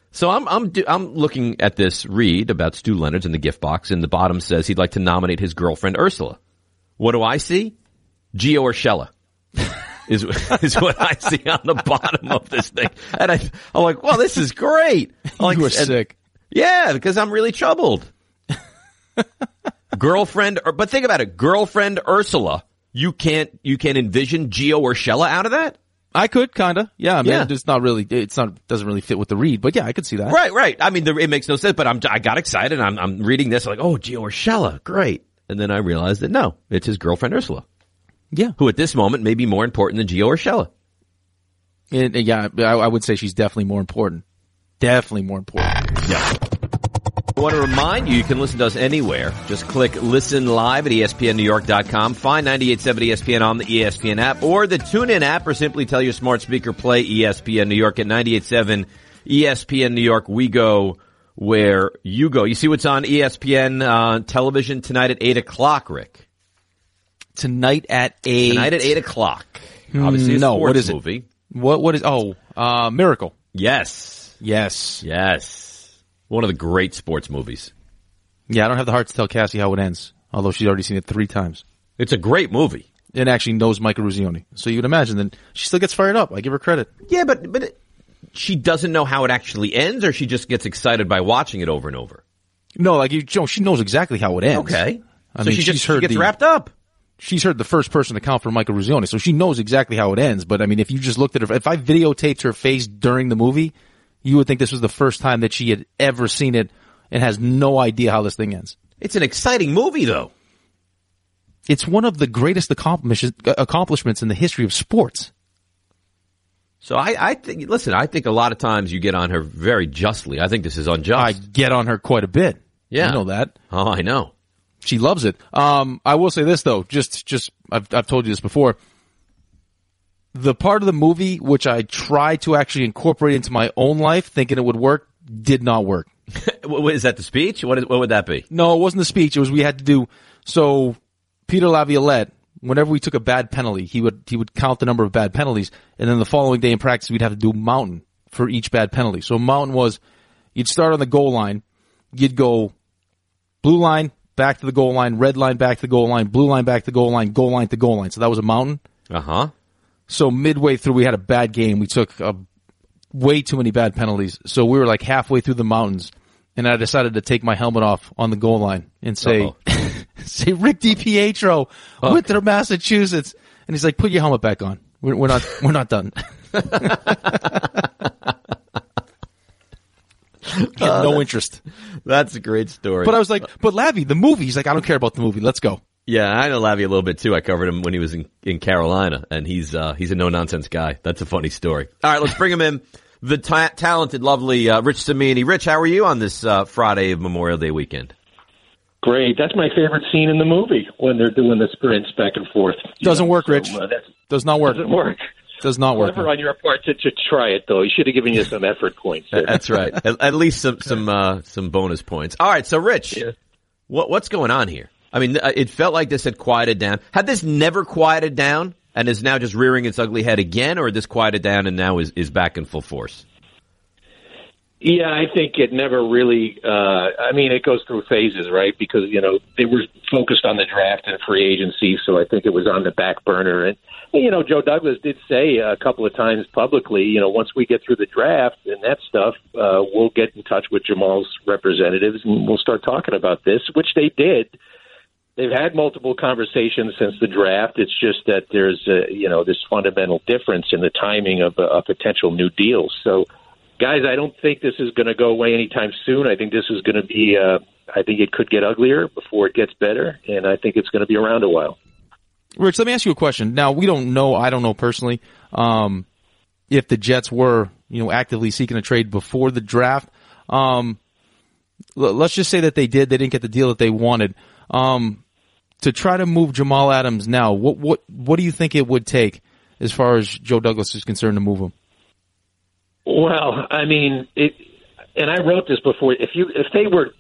So I'm I'm do, I'm looking at this read about Stu Leonard's in the gift box, and the bottom says he'd like to nominate his girlfriend Ursula. What do I see? Gio Urshela is is what I see on the bottom of this thing, and I I'm like, well, this is great. I'm like, you were and, sick. Yeah, because I'm really troubled. Girlfriend, but think about it, girlfriend Ursula. You can't you can't envision Gio Urshela out of that. I could, kinda. Yeah, I mean, Yeah. it's not really, it's not, doesn't really fit with the read, but yeah, I could see that. Right, right. I mean, the, it makes no sense, but I'm, I got excited. I'm, I'm reading this like, oh, Gio Urshela, great. And then I realized that no, it's his girlfriend Ursula, Yeah. who at this moment may be more important than Gio Urshela. And, and yeah, I, I would say she's definitely more important. Definitely more important. Yeah. I want to remind you, you can listen to us anywhere. Just click Listen Live at E S P N New York dot com. Find ninety-eight point seven E S P N on the E S P N app or the TuneIn app, or simply tell your smart speaker, play E S P N New York at ninety-eight point seven E S P N New York. We go where you go. You see what's on E S P N uh, television tonight at eight o'clock, Rick? Tonight at eight. Tonight at eight o'clock. Obviously a no, sports what is it? movie. What, what is, oh, uh, Miracle. Yes. Yes. Yes. One of the great sports movies. Yeah, I don't have the heart to tell Cassie how it ends, although she's already seen it three times. It's a great movie. And actually knows Mike Eruzione. So you'd imagine that she still gets fired up. I give her credit. Yeah, but but it, she doesn't know how it actually ends, or she just gets excited by watching it over and over. No, like you, Joe, she knows exactly how it ends. Okay. I so mean, she she's just heard she gets the, wrapped up. She's heard the first person to count for Mike Eruzione, so she knows exactly how it ends. But I mean, if you just looked at her, if I videotaped her face during the movie, you would think this was the first time that she had ever seen it and has no idea how this thing ends. It's an exciting movie, though. It's one of the greatest accomplishments in the history of sports. So I, I think, listen, I think a lot of times you get on her very justly. I think this is unjust. I get on her quite a bit. Yeah. You know that. Oh, I know. She loves it. Um, I will say this though, just, just, I've, I've told you this before. The part of the movie which I tried to actually incorporate into my own life, thinking it would work, did not work. Is that the speech? What, is, what would that be? No, it wasn't the speech. It was, we had to do, so Peter Laviolette, whenever we took a bad penalty, he would, he would count the number of bad penalties, and then the following day in practice, we'd have to do mountain for each bad penalty. So mountain was, you'd start on the goal line, you'd go blue line, back to the goal line, red line, back to the goal line, blue line, back to the goal line, goal line to goal line. So that was a mountain. Uh-huh. So midway through, we had a bad game. We took uh, way too many bad penalties. So we were like halfway through the mountains, and I decided to take my helmet off on the goal line and say, say Rick DiPietro, Oh. Winter, Massachusetts. And he's like, put your helmet back on. We're, we're not, we're not done. Had no interest. That's a great story. But I was like, but Lavi, the movie. He's like, I don't care about the movie. Let's go. Yeah, I know Lavi a little bit too. I covered him when he was in, in Carolina, and he's uh, he's a no-nonsense guy. That's a funny story. All right, let's bring him in. The ta- talented, lovely uh, Rich Cimini. Rich, how are you on this uh, Friday of Memorial Day weekend? Great. That's my favorite scene in the movie, when they're doing the sprints back and forth. Doesn't know, work, so, Rich. Uh, that Does not work. doesn't work. Does not work. Clever on your part to, to try it, though. He should have given you some effort points. there. That's right. At, at least some some uh, some bonus points. All right, so Rich, Yeah. what what's going on here? I mean, uh, it felt like this had quieted down. Had this never quieted down and is now just rearing its ugly head again, or this quieted down and now is, is back in full force? Yeah, I think it never really, uh, I mean, it goes through phases, right? Because, you know, they were focused on the draft and free agency, so I think it was on the back burner. And, you know, Joe Douglas did say a couple of times publicly, you know, once we get through the draft and that stuff, uh, we'll get in touch with Jamal's representatives and we'll start talking about this, which they did. They've had multiple conversations since the draft. It's just that there's, a, you know, this fundamental difference in the timing of a, a potential new deal. So, guys, I don't think this is going to go away anytime soon. I think this is going to be, uh, I think it could get uglier before it gets better, and I think it's going to be around a while. Rich, let me ask you a question. Now, we don't know, I don't know personally, um, if the Jets were, you know, actively seeking a trade before the draft. Um, l- let's just say that they did. They didn't get the deal that they wanted. Um, to try to move Jamal Adams now, what, what, what do you think it would take as far as Joe Douglas is concerned to move him? Well, I mean, it, and I wrote this before. If you, if they were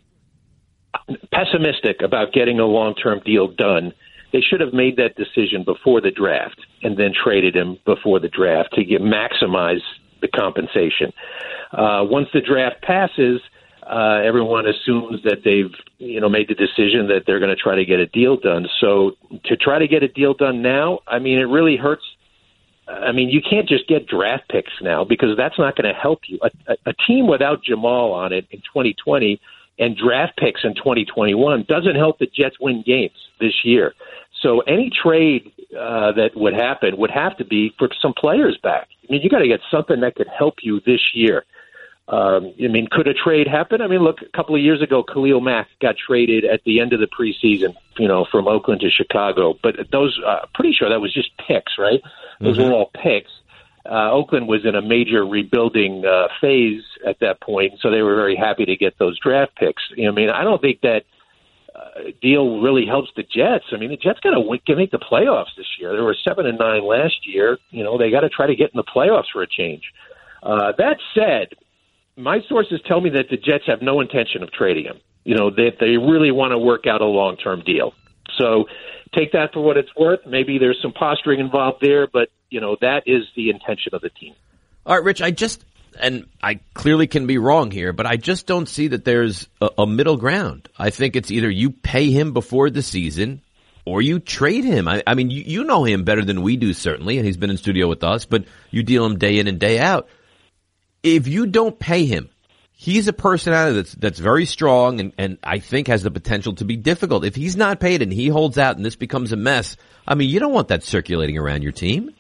pessimistic about getting a long-term deal done, they should have made that decision before the draft and then traded him before the draft to get maximize the compensation. Uh, once the draft passes, uh, everyone assumes that they've, you know, made the decision that they're going to try to get a deal done. So to try to get a deal done now, I mean, it really hurts. I mean, you can't just get draft picks now because that's not going to help you. A, a, a team without Jamal on it in twenty twenty and draft picks in twenty twenty-one doesn't help the Jets win games this year. So any trade uh, that would happen would have to be for some players back. I mean, you got to get something that could help you this year. Um, I mean, could a trade happen? I mean, look, a couple of years ago, Khalil Mack got traded at the end of the preseason, you know, from Oakland to Chicago. But those, uh, pretty sure that was just picks, right? Those mm-hmm. were all picks. Uh, Oakland was in a major rebuilding uh, phase at that point, so they were very happy to get those draft picks. You know, I mean, I don't think that uh, deal really helps the Jets. I mean, the Jets got to make the playoffs this year. They were seven and nine last year. You know, they got to try to get in the playoffs for a change. Uh, that said, my sources tell me that the Jets have no intention of trading him. You know, that they, they really want to work out a long-term deal. So take that for what it's worth. Maybe there's some posturing involved there, but, you know, that is the intention of the team. All right, Rich, I just, and I clearly can be wrong here, but I just don't see that there's a, a middle ground. I think it's either you pay him before the season or you trade him. I, I mean, you, you know him better than we do, certainly, and he's been in studio with us, but you deal him day in and day out. If you don't pay him, he's a personality that's that's very strong and, and I think has the potential to be difficult. If he's not paid and he holds out and this becomes a mess, I mean, you don't want that circulating around your team.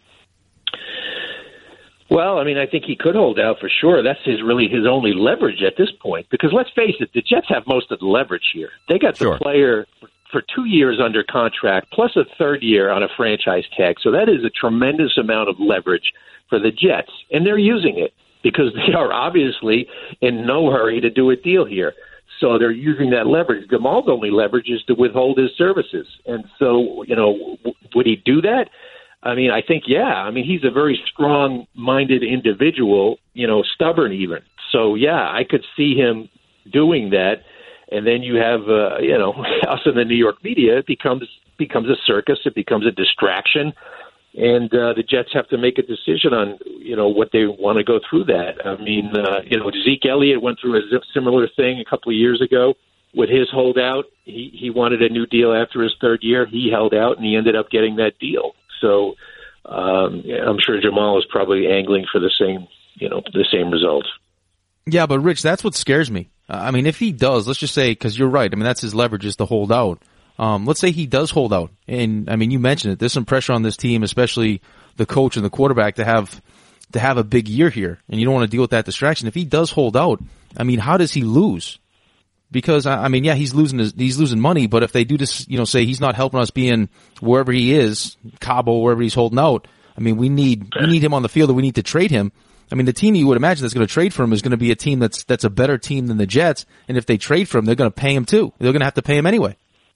Well, I mean, I think he could hold out for sure. That's his really his only leverage at this point. Because let's face it, the Jets have most of the leverage here. They got the sure. player for two years under contract, plus a third year on a franchise tag. So that is a tremendous amount of leverage for the Jets, and they're using it, because they are obviously in no hurry to do a deal here. So they're using that leverage. Jamal's only leverage is to withhold his services. And so, you know, w- would he do that? I mean, I think, yeah. I mean, he's a very strong-minded individual, you know, stubborn even. So, yeah, I could see him doing that. And then you have, uh, you know, us in the New York media, it becomes, becomes a circus. It becomes a distraction. And uh, the Jets have to make a decision on, you know, what they want to go through that. I mean, uh, you know, Zeke Elliott went through a similar thing a couple of years ago with his holdout. He, he wanted a new deal after his third year. He held out, and he ended up getting that deal. So um, I'm sure Jamal is probably angling for the same, you know, the same result. Yeah, but Rich, that's what scares me. I mean, if he does, let's just say, because you're right. I mean, that's his leverage, is to hold out. Um, let's say he does hold out. And I mean, you mentioned it. There's some pressure on this team, especially the coach and the quarterback, to have, to have a big year here. And you don't want to deal with that distraction. If he does hold out, I mean, how does he lose? Because I mean, yeah, he's losing his, he's losing money, but if they do this, you know, say he's not helping us being wherever he is, Cabo, wherever he's holding out. I mean, we need, we need him on the field, and we need to trade him. I mean, the team you would imagine that's going to trade for him is going to be a team that's, that's a better team than the Jets. And if they trade for him, they're going to pay him too. They're going to have to pay him anyway.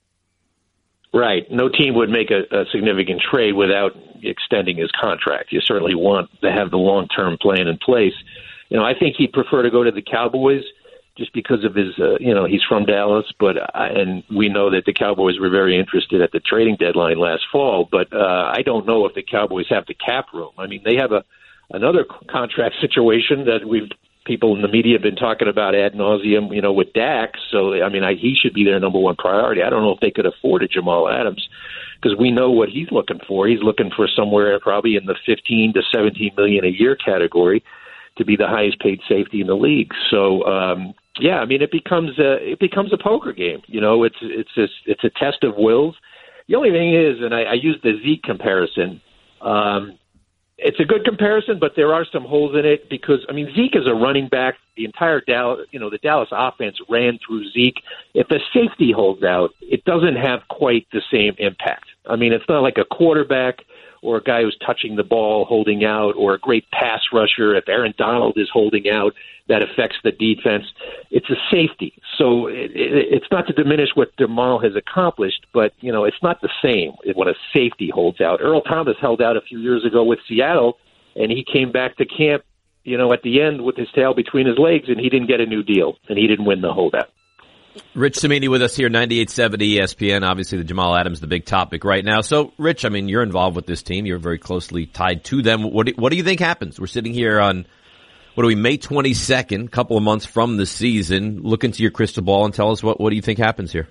Right. No team would make a, a significant trade without extending his contract. You certainly want to have the long-term plan in place. You know, I think he'd prefer to go to the Cowboys just because of his, uh, you know, he's from Dallas, but I, and we know that the Cowboys were very interested at the trading deadline last fall. But uh, I don't know if the Cowboys have the cap room. I mean, they have a another contract situation that we've people in the media have been talking about ad nauseum, you know, with Dak. So, I mean, I, he should be their number one priority. I don't know if they could afford a Jamal Adams, because we know what he's looking for. He's looking for somewhere probably in the fifteen to seventeen million a year category to be the highest paid safety in the league. So, um, yeah, I mean, it becomes a, it becomes a poker game. You know, it's, it's, a, it's a test of wills. The only thing is, and I, I use the Zeke comparison, um, it's a good comparison, but there are some holes in it because, I mean, Zeke is a running back. The entire Dallas, you know, the Dallas offense ran through Zeke. If a safety holds out, it doesn't have quite the same impact. I mean, it's not like a quarterback or a guy who's touching the ball holding out, or a great pass rusher. If Aaron Donald is holding out, that affects the defense. It's a safety. So it, it, it's not to diminish what Jamal has accomplished, but, you know, it's not the same when a safety holds out. Earl Thomas held out a few years ago with Seattle, and he came back to camp, you know, at the end with his tail between his legs, and he didn't get a new deal, and he didn't win the holdout. Rich Cimini with us here, ninety-eight point seven E S P N. Obviously, the Jamal Adams, the big topic right now. So, Rich, I mean, you're involved with this team. You're very closely tied to them. What do, what do you think happens? We're sitting here on what are we, May twenty-second, a couple of months from the season. Look into your crystal ball and tell us what, what do you think happens here?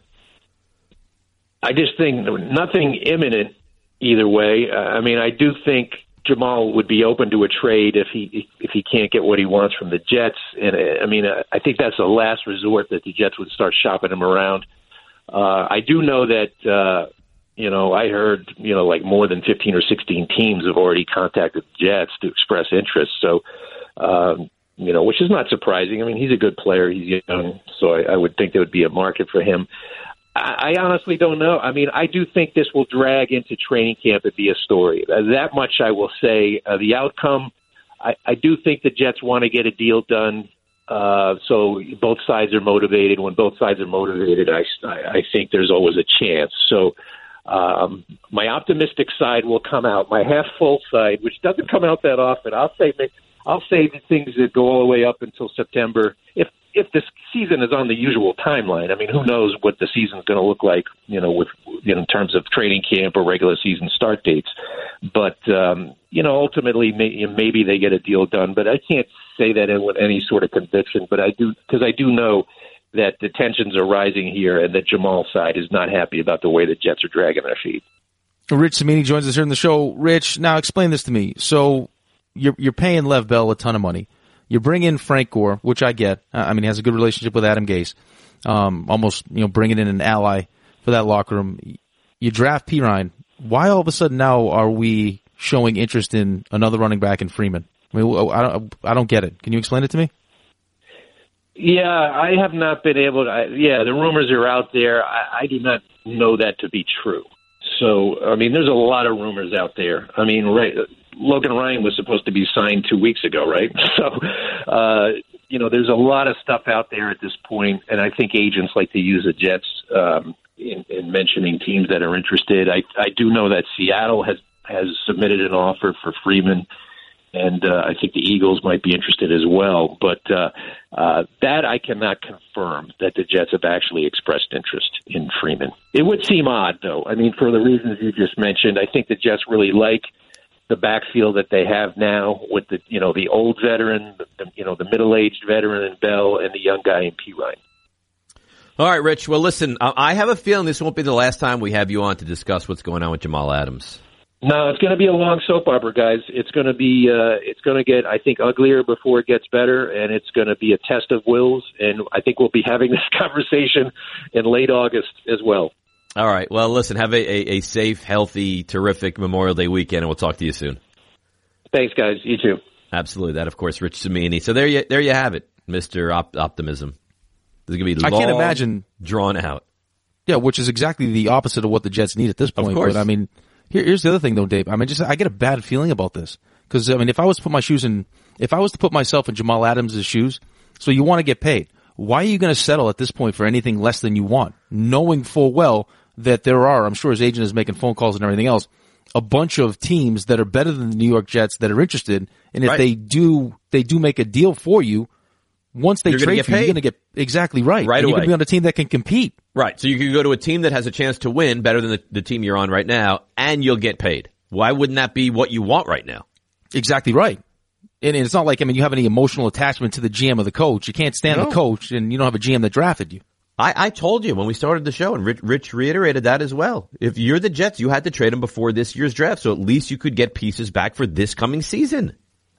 I just think nothing imminent either way. Uh, I mean, I do think Jamal would be open to a trade if he if he can't get what he wants from the Jets. And I mean, I think that's the last resort that the Jets would start shopping him around. Uh, I do know that, uh, you know, I heard, you know, like more than fifteen or sixteen teams have already contacted the Jets to express interest. So, um, you know, which is not surprising. I mean, he's a good player. He's young, so I, I would think there would be a market for him. I, I honestly don't know. I mean, I do think this will drag into training camp and be a story. Uh, that much I will say. Uh, the outcome, I, I do think the Jets want to get a deal done. Uh, so both sides are motivated. When both sides are motivated, I, I think there's always a chance. So um, my optimistic side will come out. My half full side, which doesn't come out that often, I'll say I'll say the things that go all the way up until September. If if this season is on the usual timeline, I mean, who knows what the season's going to look like, you know, with you know, in terms of training camp or regular season start dates. But um, you know, ultimately, may, maybe they get a deal done. But I can't say that with any sort of conviction. But I do, because I do know that the tensions are rising here, and that Jamal's side is not happy about the way the Jets are dragging their feet. Rich Cimini joins us here in the show. Rich, now explain this to me. So you're you're paying Lev Bell a ton of money. You bring in Frank Gore, which I get. I mean, he has a good relationship with Adam Gase. Um, almost, you know, bringing in an ally for that locker room. You draft Perine. Why all of a sudden now are we showing interest in another running back in Freeman? I mean, I don't, I don't get it. Can you explain it to me? Yeah, I have not been able to. I, yeah, the rumors are out there. I, I do not know that to be true. So, I mean, there's a lot of rumors out there. I mean, right. Logan Ryan was supposed to be signed two weeks ago, right? So, uh, you know, there's a lot of stuff out there at this point, and I think agents like to use the Jets um, in, in mentioning teams that are interested. I, I do know that Seattle has, has submitted an offer for Freeman, and uh, I think the Eagles might be interested as well. But uh, uh, that I cannot confirm that the Jets have actually expressed interest in Freeman. It would seem odd, though. I mean, for the reasons you just mentioned, I think the Jets really like the backfield that they have now with the, you know, the old veteran, the, you know, the middle-aged veteran in Bell, and the young guy in Perine. All right, Rich. Well, listen, I have a feeling this won't be the last time we have you on to discuss what's going on with Jamal Adams. No, it's going to be a long soap opera, guys. It's going to be, uh, it's going to get, I think, uglier before it gets better, and it's going to be a test of wills. And I think we'll be having this conversation in late August as well. All right. Well, listen, have a, a, a safe, healthy, terrific Memorial Day weekend, and we'll talk to you soon. Thanks, guys. You too. Absolutely. That, of course, Rich Cimini. So there you, there you have it, Mister Op- Optimism. This is going to be long, I can't imagine drawn out. Yeah, which is exactly the opposite of what the Jets need at this point. Of course. But, I mean, here, here's the other thing, though, Dave. I mean, just I get a bad feeling about this. Because, I mean, if I was to put my shoes in, if I was to put myself in Jamal Adams' shoes, so you want to get paid, why are you going to settle at this point for anything less than you want, knowing full well that there are, I'm sure his agent is making phone calls and everything else, a bunch of teams that are better than the New York Jets that are interested. And if right. they do, they do make a deal for you, once they you're trade for you, you're going to get exactly right. Right and away. You're going to be on a team that can compete. Right. So you can go to a team that has a chance to win better than the, the team you're on right now, and you'll get paid. Why wouldn't that be what you want right now? Exactly right. And it's not like, I mean, you have any emotional attachment to the G M or the coach. You can't stand no. the coach, and you don't have a G M that drafted you. I, I told you when we started the show, and Rich, Rich reiterated that as well. If you're the Jets, you had to trade him before this year's draft, so at least you could get pieces back for this coming season.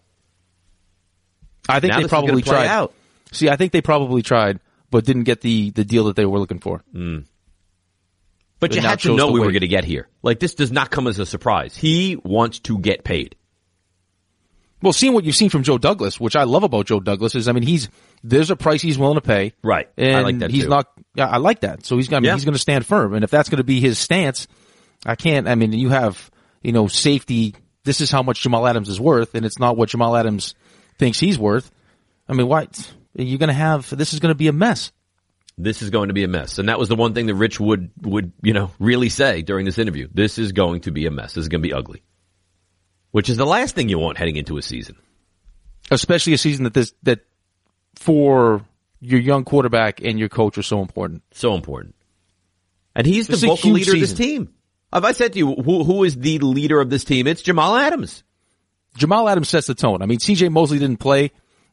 I think now they probably tried. Out. See, I think they probably tried, but didn't get the, the deal that they were looking for. Mm. But, but you had to know we wait. were going to get here. Like, this does not come as a surprise. He wants to get paid. Well, seeing what you've seen from Joe Douglas, which I love about Joe Douglas, is I mean he's there's a price he's willing to pay, right? And I like that he's too. not. Yeah, I like that. So he's I mean, yeah. he's going to stand firm, and if that's going to be his stance, I can't. I mean, you have you know safety. This is how much Jamal Adams is worth, and it's not what Jamal Adams thinks he's worth. I mean, why you're going to have this is going to be a mess. This is going to be a mess, and that was the one thing that Rich would would you know really say during this interview. This is going to be a mess. This is going to be ugly. Which is the last thing you want heading into a season. Especially a season that this, that for your young quarterback and your coach are so important. So important. And he's it's the vocal leader season. of this team. Have I said to you, who, who is the leader of this team? It's Jamal Adams. Jamal Adams sets the tone. I mean, C J Mosley didn't play,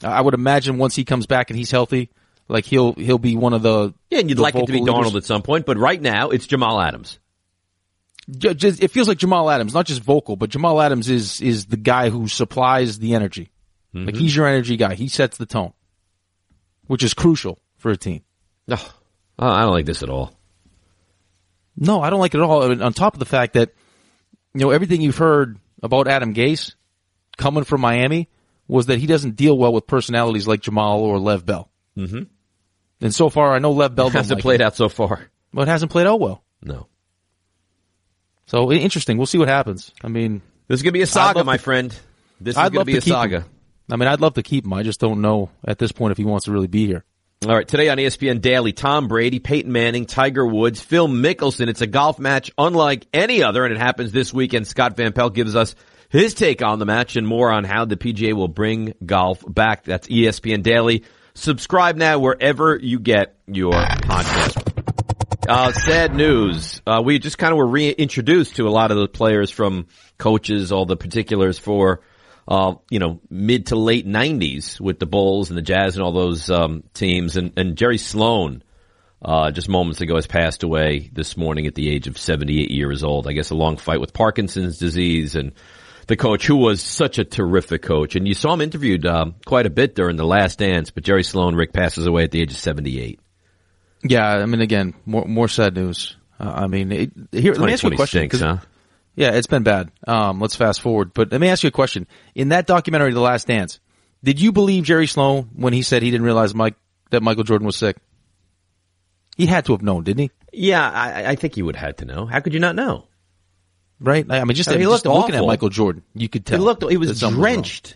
I would imagine once he comes back and he's healthy, like he'll he'll be one of the yeah. And you'd like it to be Darnold leaders. At some point, but right now it's Jamal Adams. It feels like Jamal Adams, not just vocal, but Jamal Adams is is the guy who supplies the energy. Mm-hmm. Like he's your energy guy. He sets the tone, which is crucial for a team. No, oh, I don't like this at all. No, I don't like it at all. I mean, on top of the fact that, you know, everything you've heard about Adam Gase coming from Miami was that he doesn't deal well with personalities like Jamal or Lev Bell. Mm-hmm. And so far, I know Lev Bell hasn't like played him, out so far. But it hasn't played out well. No. So interesting. We'll see what happens. I mean, this is gonna be a saga, my to, friend. This is I'd gonna be to a saga. Him. I mean, I'd love to keep him. I just don't know at this point if he wants to really be here. All right, today on E S P N Daily, Tom Brady, Peyton Manning, Tiger Woods, Phil Mickelson. It's a golf match unlike any other, and it happens this weekend. Scott Van Pelt gives us his take on the match and more on how the P G A will bring golf back. That's E S P N Daily. Subscribe now wherever you get your podcast. Uh, sad news. Uh, we just kind of were reintroduced to a lot of the players from coaches, all the particulars for, uh, you know, mid to late nineties with the Bulls and the Jazz and all those, um, teams. And, and Jerry Sloan, uh, just moments ago has passed away this morning at the age of seventy-eight years old. I guess a long fight with Parkinson's disease, and the coach who was such a terrific coach. And you saw him interviewed, um, quite a bit during The Last Dance, but Jerry Sloan, Rick, passes away at the age of seventy-eight. Yeah, I mean, again, more more sad news. Uh, I mean, it, here, let me ask you a question. Stinks, huh? Yeah, it's been bad. Um, let's fast forward. But let me ask you a question. In that documentary, The Last Dance, did you believe Jerry Sloan when he said he didn't realize Mike that Michael Jordan was sick? He had to have known, didn't he? Yeah, I, I think he would have had to know. How could you not know? Right? I mean, just, I mean, he just looked looking awful. at Michael Jordan, you could tell. He looked, he was drenched.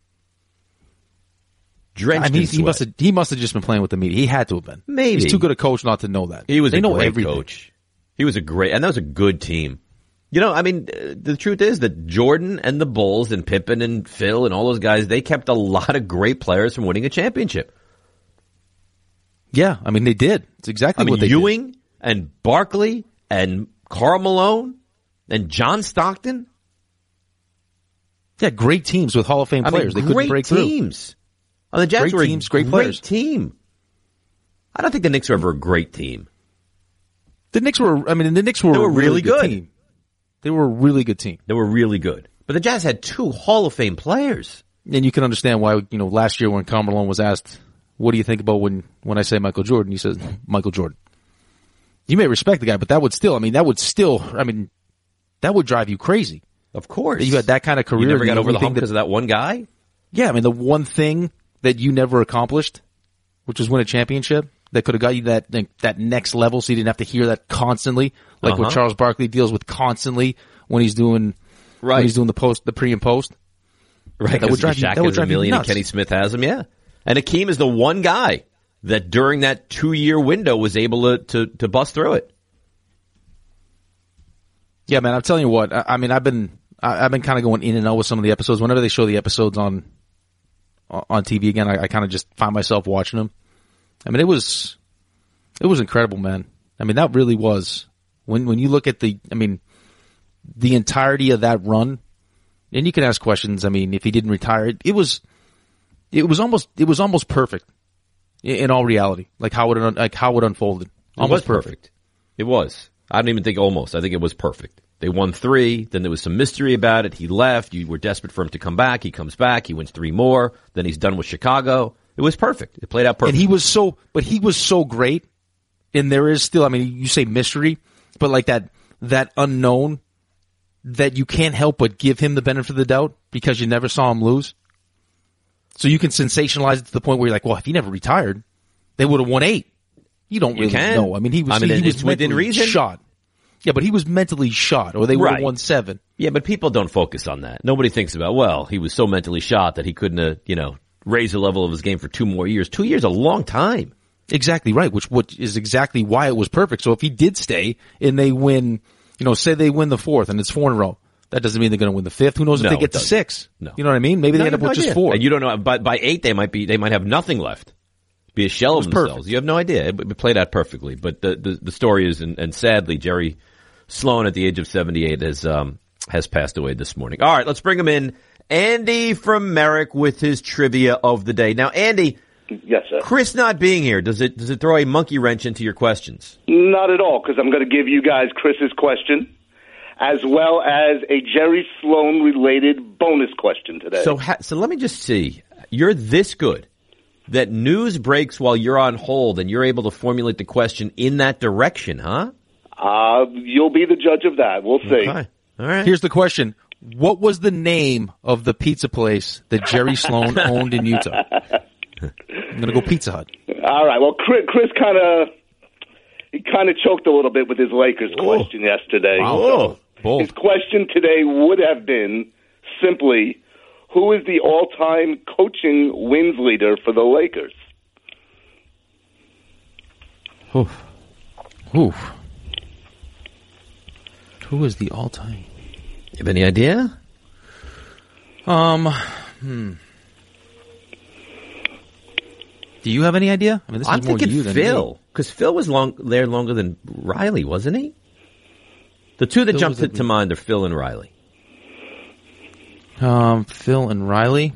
Drenched I mean, in he must have, he must have just been playing with the media. He had to have been. Maybe. He's too good a coach not to know that. He was they a know great everything. coach. He was a great, and that was a good team. You know, I mean, the truth is that Jordan and the Bulls and Pippen and Phil and all those guys, they kept a lot of great players from winning a championship. Yeah, I mean, they did. It's exactly I mean, what they Ewing did. and Barkley and Karl Malone and John Stockton. Yeah, great teams with Hall of Fame I players. mean, they couldn't great break through. teams. Oh, the Jazz great were teams, a great great players. team. I don't think the Knicks were ever a great team. The Knicks were, I mean, the Knicks were, they were a really, really good, good team. They were a really good team. They were really good. But the Jazz had two Hall of Fame players. And you can understand why, you know, last year when Karl Malone was asked, what do you think about when, when I say Michael Jordan? He says, Michael Jordan. You may respect the guy, but that would still, I mean, that would still, I mean, that would drive you crazy. Of course. You had that kind of career. You never got over the hump that, because of that one guy? Yeah, I mean, the one thing that you never accomplished, which was win a championship, that could have got you that that next level so you didn't have to hear that constantly, like uh-huh. what Charles Barkley deals with constantly when he's doing right. when he's doing the post, the pre and post. Right, that would drive you, Shaq that would has a drive you million nuts. and Kenny Smith has him, yeah. And Hakeem is the one guy that during that two-year window was able to, to, to bust through it. Yeah, man, I'm telling you what, I, I mean, I've been I, I've been kind of going in and out with some of the episodes. Whenever they show the episodes on on T V again, I, I kind of just find myself watching them. I mean, it was it was incredible, man. I mean, that really was. When when you look at the, I mean, the entirety of that run, and you can ask questions. I mean, if he didn't retire, it, it was it was almost it was almost perfect in, in all reality, like how it like how it unfolded. Almost it was perfect. perfect. It was. I don't even think almost. I think it was perfect. They won three. Then there was some mystery about it. He left. You were desperate for him to come back. He comes back. He wins three more. Then he's done with Chicago. It was perfect. It played out perfect. And he was so, but he was so great. And there is still, I mean, you say mystery, but like that, that unknown that you can't help but give him the benefit of the doubt because you never saw him lose. So you can sensationalize it to the point where you're like, well, if he never retired, they would have won eight. You don't you really can. know. I mean, he was, I mean, he, he was within mentally reason. shot. Yeah, but he was mentally shot, or they would have Right. won seven. Yeah, but people don't focus on that. Nobody thinks about, well, he was so mentally shot that he couldn't have, you know, raised the level of his game for two more years. Two years is a long time. Exactly right, which what is exactly why it was perfect. So if he did stay and they win, you know, say they win the fourth and it's four in a row, that doesn't mean they're going to win the fifth. Who knows No, if they it get to doesn't. six? No. You know what I mean? Maybe No, they end up you have with no just idea. four. And you don't know, by, by eight they might be, they might have nothing left. Be a shell of themselves. Perfect. You have no idea. It, it played out perfectly. But the, the, the story is, and, and sadly, Jerry Sloan at the age of seventy-eight has, um, has passed away this morning. All right, let's bring him in. Andy from Merrick with his trivia of the day. Now, Andy, yes, sir. Chris not being here, does it does it throw a monkey wrench into your questions? Not at all, because I'm going to give you guys Chris's question, as well as a Jerry Sloan related bonus question today. So, ha- so let me just see. You're this good that news breaks while you're on hold, and you're able to formulate the question in that direction, huh? Uh, you'll be the judge of that. We'll see. Okay. All right. Here's the question. What was the name of the pizza place that Jerry Sloan owned in Utah? I'm going to go Pizza Hut. All right. Well, Chris, Chris kind of he kind of choked a little bit with his Lakers Whoa. question yesterday. Wow. So his question today would have been simply, who is the all-time coaching wins leader for the Lakers? Oof. Oof. Who is the all-time? You have any idea? Um, hmm. Do you have any idea? I mean, this is I'm more thinking you than Phil, me. because Phil was long there longer than Riley, wasn't he? The two that Phil jumped was to, to mind are Phil and Riley. Um, Phil and Riley.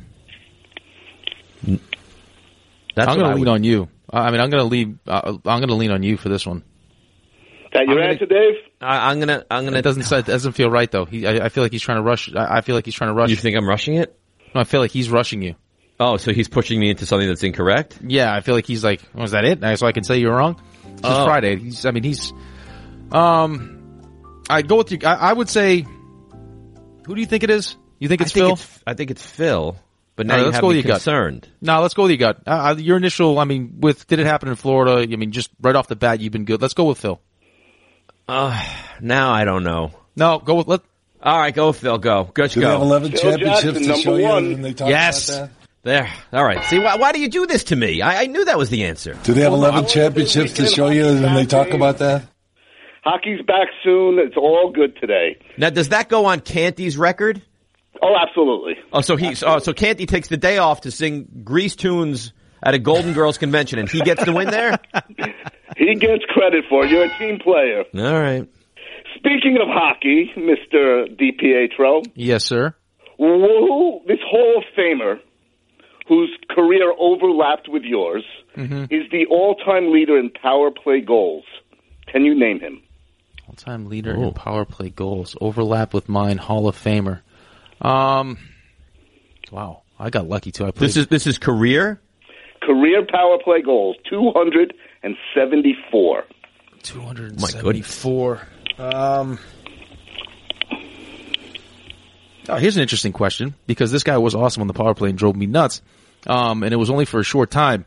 That's I'm what going I to lean would- on you. I mean, I'm going to lean. Uh, I'm going to lean on you for this one. Is that your I'm gonna- answer, Dave? I, I'm gonna. I'm gonna. It doesn't. It doesn't feel right though. He. I, I feel like he's trying to rush. I, I feel like he's trying to rush. You think I'm rushing it? No, I feel like he's rushing you. Oh, so he's pushing me into something that's incorrect? Yeah, I feel like he's like, was that it? So I can say you're wrong. It's just Oh. Friday. He's. I mean, he's. Um, I'd go with you. I, I would say. Who do you think it is? You think it's I think Phil? It's, I think it's Phil. But now All right, you let's have go me with your gut. concerned. No, let's go with your gut. Uh, your initial. I mean, with did it happen in Florida? I mean, just right off the bat, you've been good. Let's go with Phil. Uh, now I don't know. No, go with let. All right, go Phil. Go. Gush, Do they have go. eleven Phil championships Jackson, to number show you one. and they talk Yes. about that? There. All right. See, why, why do you do this to me? I, I knew that was the answer. Do they have Well, eleven no, championships to weekend show you and they talk hockey about that? Hockey's back soon. It's all good today. Now, does that go on Canty's record? Oh, absolutely. Oh, so he, oh, so Canty takes the day off to sing Grease tunes at a Golden Girls convention, and he gets the win there. He gets credit for it. You're a team player. All right. Speaking of hockey, Mister DiPietro, Yes, sir. who, this Hall of Famer, whose career overlapped with yours, Mm-hmm. is the all-time leader in power play goals. Can you name him? All-time leader Oh. in power play goals. Overlap with mine. Hall of Famer. Um. Wow, I got lucky too. I played. This is this is career. Career power play goals, two hundred seventy-four. two hundred My seventy-four. Um. Oh, here's an interesting question because this guy was awesome on the power play and drove me nuts. Um, and it was only for a short time.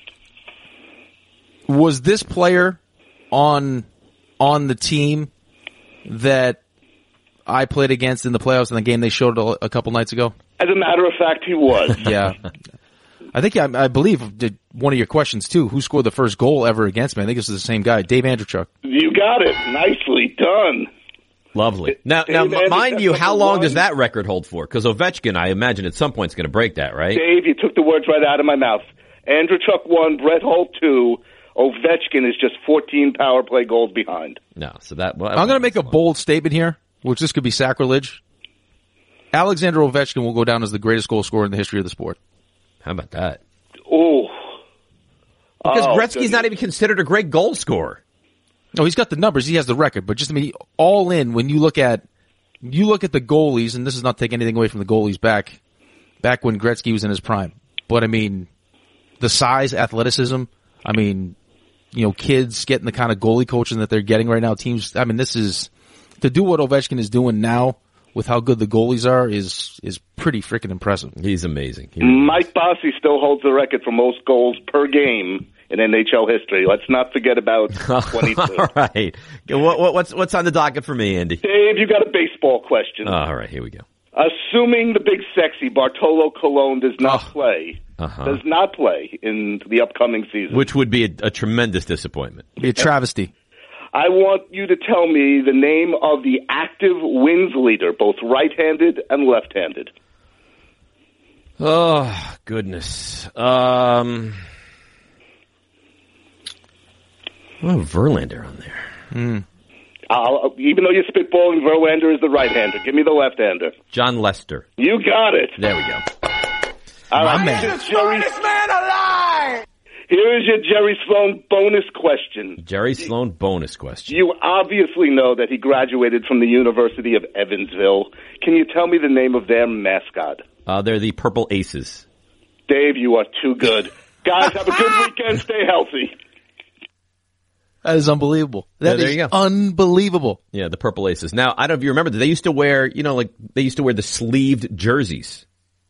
Was this player on on the team that I played against in the playoffs in the game they showed a, a couple nights ago? As a matter of fact, he was. Yeah. I think, I, I believe, did one of your questions, too. Who scored the first goal ever against me? I think this is the same guy, Dave Andrechuk. You got it. Nicely done. Lovely. Now, Dave now, Andrechuk, mind you, how number long one. does that record hold for? Because Ovechkin, I imagine at some point is going to break that, right? Dave, you took the words right out of my mouth. Andrechuk one, Brett Holt two. Ovechkin is just fourteen power play goals behind. No, so that. Well, I'm going to make a bold statement here, which this could be sacrilege. Alexander Ovechkin will go down as the greatest goal scorer in the history of the sport. How about that? Oh. Because Oh, Gretzky's goodness. not even considered a great goal scorer. No, he's got the numbers. He has the record. But just, I mean, all in, when you look at, you look at the goalies, and this is not taking anything away from the goalies back, back when Gretzky was in his prime. But I mean, the size, athleticism, I mean, you know, kids getting the kind of goalie coaching that they're getting right now, teams, I mean, this is, to do what Ovechkin is doing now with how good the goalies are is, is pretty freaking impressive. He's amazing. He really Mike Bossy still holds the record for most goals per game in N H L history. Let's not forget about twenty-two. All right. What, what, what's what's on the docket for me, Andy? Dave, you got a baseball question. Oh, all right, here we go. Assuming the big sexy Bartolo Colon does not Oh. play, Uh-huh. does not play in the upcoming season, Which would be a, a tremendous disappointment. Be a travesty. I want you to tell me the name of the active wins leader, both right-handed and left-handed. Oh, goodness. Um, oh, Verlander on there. Mm. I'll, even though you're spitballing, Verlander is the right-hander. Give me the left-hander. John Lester. You got it. There we go. All right, man. this is Jerry. Man alive. Here is your Jerry Sloan bonus question. Jerry Sloan bonus question. You obviously know that he graduated from the University of Evansville. Can you tell me the name of their mascot? Uh, they're the Purple Aces. Dave, you are too good. Guys, have a good weekend. Stay healthy. That is unbelievable. That yeah, there is you go. unbelievable. Yeah, the Purple Aces. Now, I don't know if you remember, they used to wear, you know, like, they used to wear the sleeved jerseys.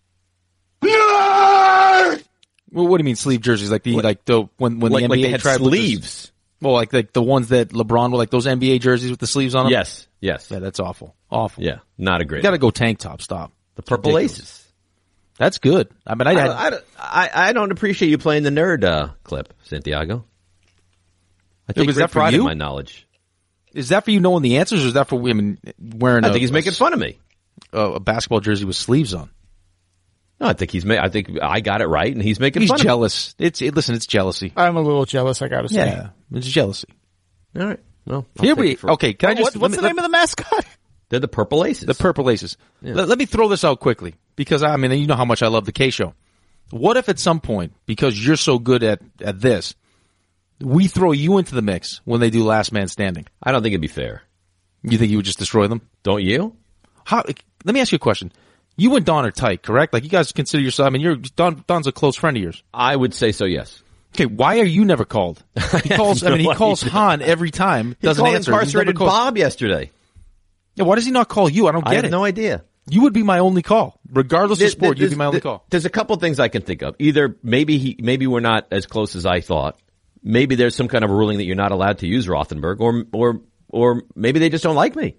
Well, what do you mean sleeve jerseys? Like the, What? like the, when, when Like, the N like B A they had tried with this- sleeves. Well, like the, the ones that LeBron were, like those N B A jerseys with the sleeves on them? Yes, yes. Yeah, that's awful. Awful. Yeah, not a great You gotta go tank top, stop. The Purple Ridiculous. Aces. That's good. I mean, I I, had, don't- I, don't- I, I don't appreciate you playing the nerd uh, clip, Santiago. I think was that for pride in you? my knowledge. is that for you knowing the answers, or is that for women wearing I a, think he's making fun of me. a, a basketball jersey with sleeves on? No, I think he's. Ma- I think I got it right, and he's making He's fun jealous. It's, it, listen, it's jealousy. I'm a little jealous, I gotta say. Yeah, it's jealousy. of me. All right. Well, I'll Here take we, it for- okay, can I just, What, what's let the me- name of the mascot? They're the Purple Aces. The Purple Aces. Let, let me throw this out quickly, because I mean, you know how much I love the K Show. What if at some point, because you're so good at, at this, we throw you into the mix when they do Last Man Standing? I don't think it'd be fair. You think you would just destroy them? Don't you? How? Let me ask you a question. You and Don are tight, correct? Like, you guys consider yourself, I mean, you're, Don, Don's a close friend of yours. I would say so. Yes. Okay, why are you never called? He calls, I mean, he no calls idea. Han every time, He doesn't called answer. He's never incarcerated called- Bob yesterday. Yeah, why does he not call you? I don't I get have it. no idea. You would be my only call. Regardless There- of sport, you'd be there's- my only there- call. There's a couple things I can think of. Either maybe he, maybe we're not as close as I thought. Maybe there's some kind of ruling that you're not allowed to use Rothenberg, or or or maybe they just don't like me.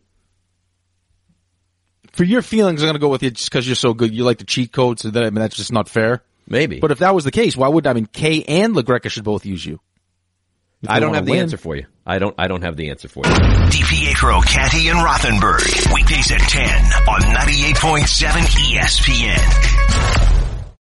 For your feelings, I'm going to go with you just because you're so good. You like the cheat codes, so that, I mean, that's just not fair. Maybe, But if that was the case, why would, I mean, Kay and LaGreca should both use you. If I they don't wanna have the win. answer for you. I don't. I don't have the answer for you. DiPietro, Canty, and Rothenberg. Weekdays at ten on ninety-eight point seven E S P N.